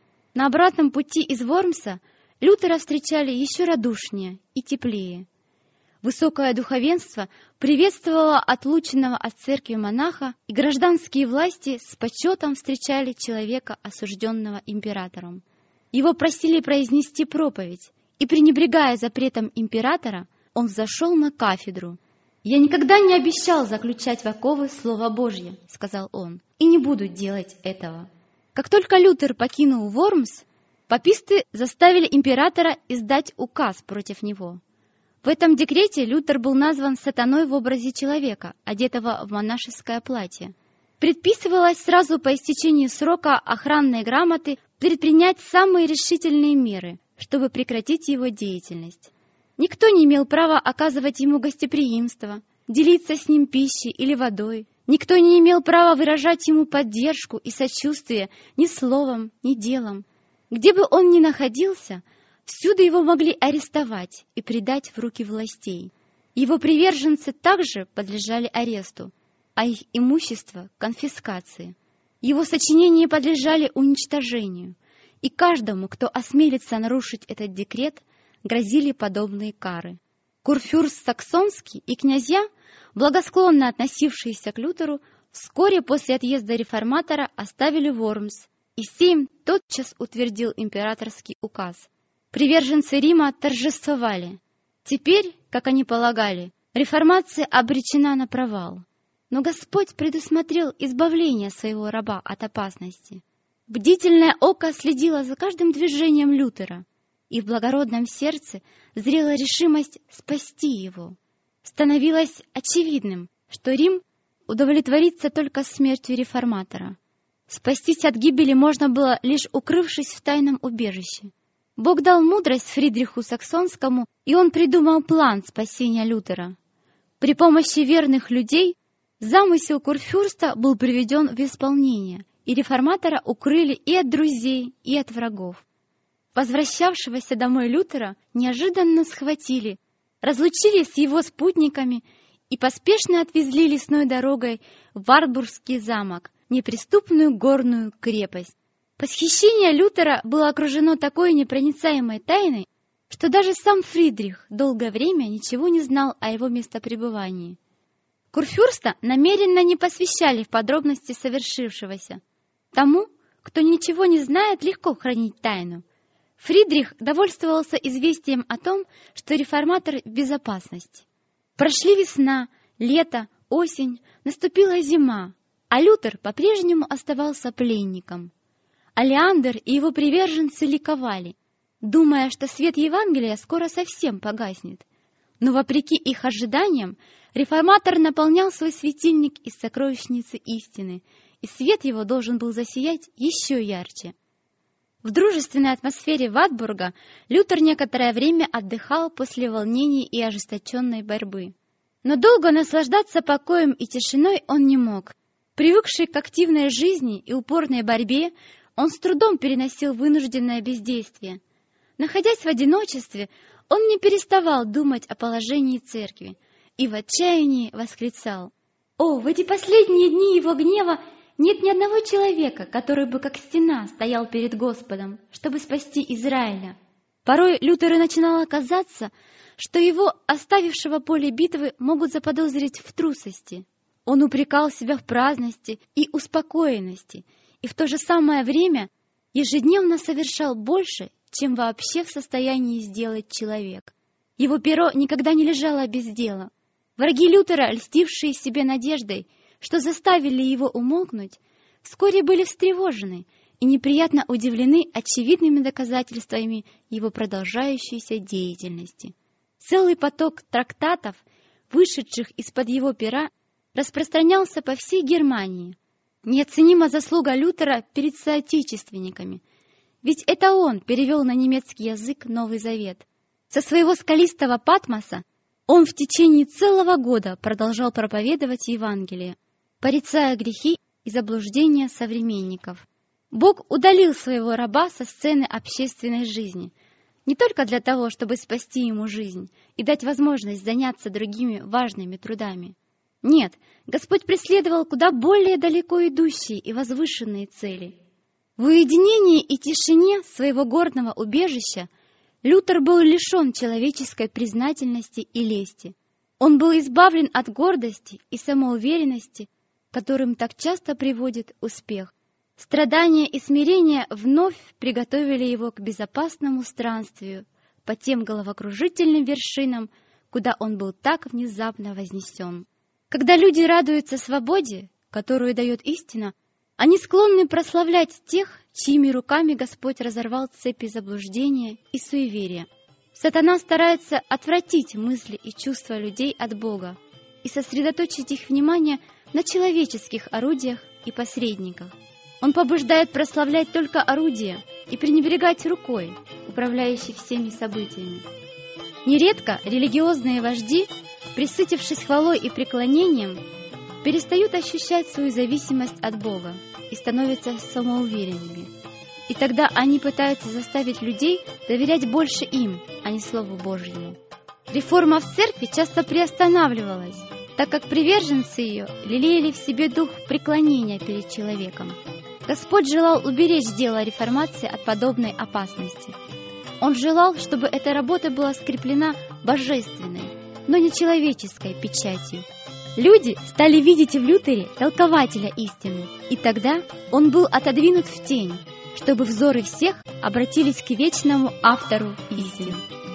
На обратном пути из Вормса Лютера встречали еще радушнее и теплее. Высокое духовенство приветствовало отлученного от церкви монаха, и гражданские власти с почетом встречали человека, осужденного императором. Его просили произнести проповедь, и, пренебрегая запретом императора, он взошел на кафедру. «Я никогда не обещал заключать в оковы Слово Божье», — сказал он, — «и не буду делать этого». Как только Лютер покинул Вормс, паписты заставили императора издать указ против него. В этом декрете Лютер был назван сатаной в образе человека, одетого в монашеское платье. Предписывалось сразу по истечении срока охранной грамоты предпринять самые решительные меры, чтобы прекратить его деятельность. Никто не имел права оказывать ему гостеприимство, делиться с ним пищей или водой. Никто не имел права выражать ему поддержку и сочувствие ни словом, ни делом. Где бы он ни находился, всюду его могли арестовать и предать в руки властей. Его приверженцы также подлежали аресту, а их имущество – конфискации. Его сочинения подлежали уничтожению, и каждому, кто осмелится нарушить этот декрет, грозили подобные кары. Курфюрст Саксонский и князья, благосклонно относившиеся к Лютеру, вскоре после отъезда реформатора оставили Вормс, и Сейм тотчас утвердил императорский указ. Приверженцы Рима торжествовали. Теперь, как они полагали, реформация обречена на провал. Но Господь предусмотрел избавление своего раба от опасности. Бдительное око следило за каждым движением Лютера, и в благородном сердце зрела решимость спасти его. Становилось очевидным, что Рим удовлетворится только смертью реформатора. Спастись от гибели можно было, лишь укрывшись в тайном убежище. Бог дал мудрость Фридриху Саксонскому, и он придумал план спасения Лютера. При помощи верных людей замысел курфюрста был приведен в исполнение, и реформатора укрыли и от друзей, и от врагов. Возвращавшегося домой Лютера неожиданно схватили, разлучили с его спутниками и поспешно отвезли лесной дорогой в Варбургский замок, неприступную горную крепость. Похищение Лютера было окружено такой непроницаемой тайной, что даже сам Фридрих долгое время ничего не знал о его местопребывании. Курфюрста намеренно не посвящали в подробности совершившегося. Тому, кто ничего не знает, легко хранить тайну. Фридрих довольствовался известием о том, что реформатор в безопасности. Прошли весна, лето, осень, наступила зима, а Лютер по-прежнему оставался пленником. Алеандр и его приверженцы ликовали, думая, что свет Евангелия скоро совсем погаснет. Но, вопреки их ожиданиям, реформатор наполнял свой светильник из сокровищницы истины, и свет его должен был засиять еще ярче. В дружественной атмосфере Ватбурга Лютер некоторое время отдыхал после волнений и ожесточенной борьбы. Но долго наслаждаться покоем и тишиной он не мог. Привыкший к активной жизни и упорной борьбе, он с трудом переносил вынужденное бездействие. Находясь в одиночестве, он не переставал думать о положении церкви и в отчаянии восклицал: «О, в эти последние дни его гнева нет ни одного человека, который бы как стена стоял перед Господом, чтобы спасти Израиля». Порой Лютеру начинало казаться, что его, оставившего поле битвы, могут заподозрить в трусости. Он упрекал себя в праздности и успокоенности, и в то же самое время ежедневно совершал больше, чем вообще в состоянии сделать человек. Его перо никогда не лежало без дела. Враги Лютера, льстившие себе надеждой, что заставили его умолкнуть, вскоре были встревожены и неприятно удивлены очевидными доказательствами его продолжающейся деятельности. Целый поток трактатов, вышедших из-под его пера, распространялся по всей Германии. Неоценима заслуга Лютера перед соотечественниками, ведь это он перевел на немецкий язык Новый Завет. Со своего скалистого Патмоса он в течение целого года продолжал проповедовать Евангелие, порицая грехи и заблуждения современников. Бог удалил своего раба со сцены общественной жизни, не только для того, чтобы спасти ему жизнь и дать возможность заняться другими важными трудами. Нет, Господь преследовал куда более далеко идущие и возвышенные цели. В уединении и тишине своего горного убежища Лютер был лишен человеческой признательности и лести. Он был избавлен от гордости и самоуверенности, которым так часто приводит успех. Страдания и смирение вновь приготовили его к безопасному странствию по тем головокружительным вершинам, куда он был так внезапно вознесен. Когда люди радуются свободе, которую дает истина, они склонны прославлять тех, чьими руками Господь разорвал цепи заблуждения и суеверия. Сатана старается отвратить мысли и чувства людей от Бога и сосредоточить их внимание на человеческих орудиях и посредниках. Он побуждает прославлять только орудия и пренебрегать рукой, управляющей всеми событиями. Нередко религиозные вожди, пресытившись хвалой и преклонением, перестают ощущать свою зависимость от Бога и становятся самоуверенными. И тогда они пытаются заставить людей доверять больше им, а не Слову Божьему. Реформа в церкви часто приостанавливалась, так как приверженцы ее лелеяли в себе дух преклонения перед человеком. Господь желал уберечь дело реформации от подобной опасности. Он желал, чтобы эта работа была скреплена божественной, но не человеческой печатью. Люди стали видеть в Лютере толкователя истины, и тогда он был отодвинут в тень, чтобы взоры всех обратились к вечному автору истины.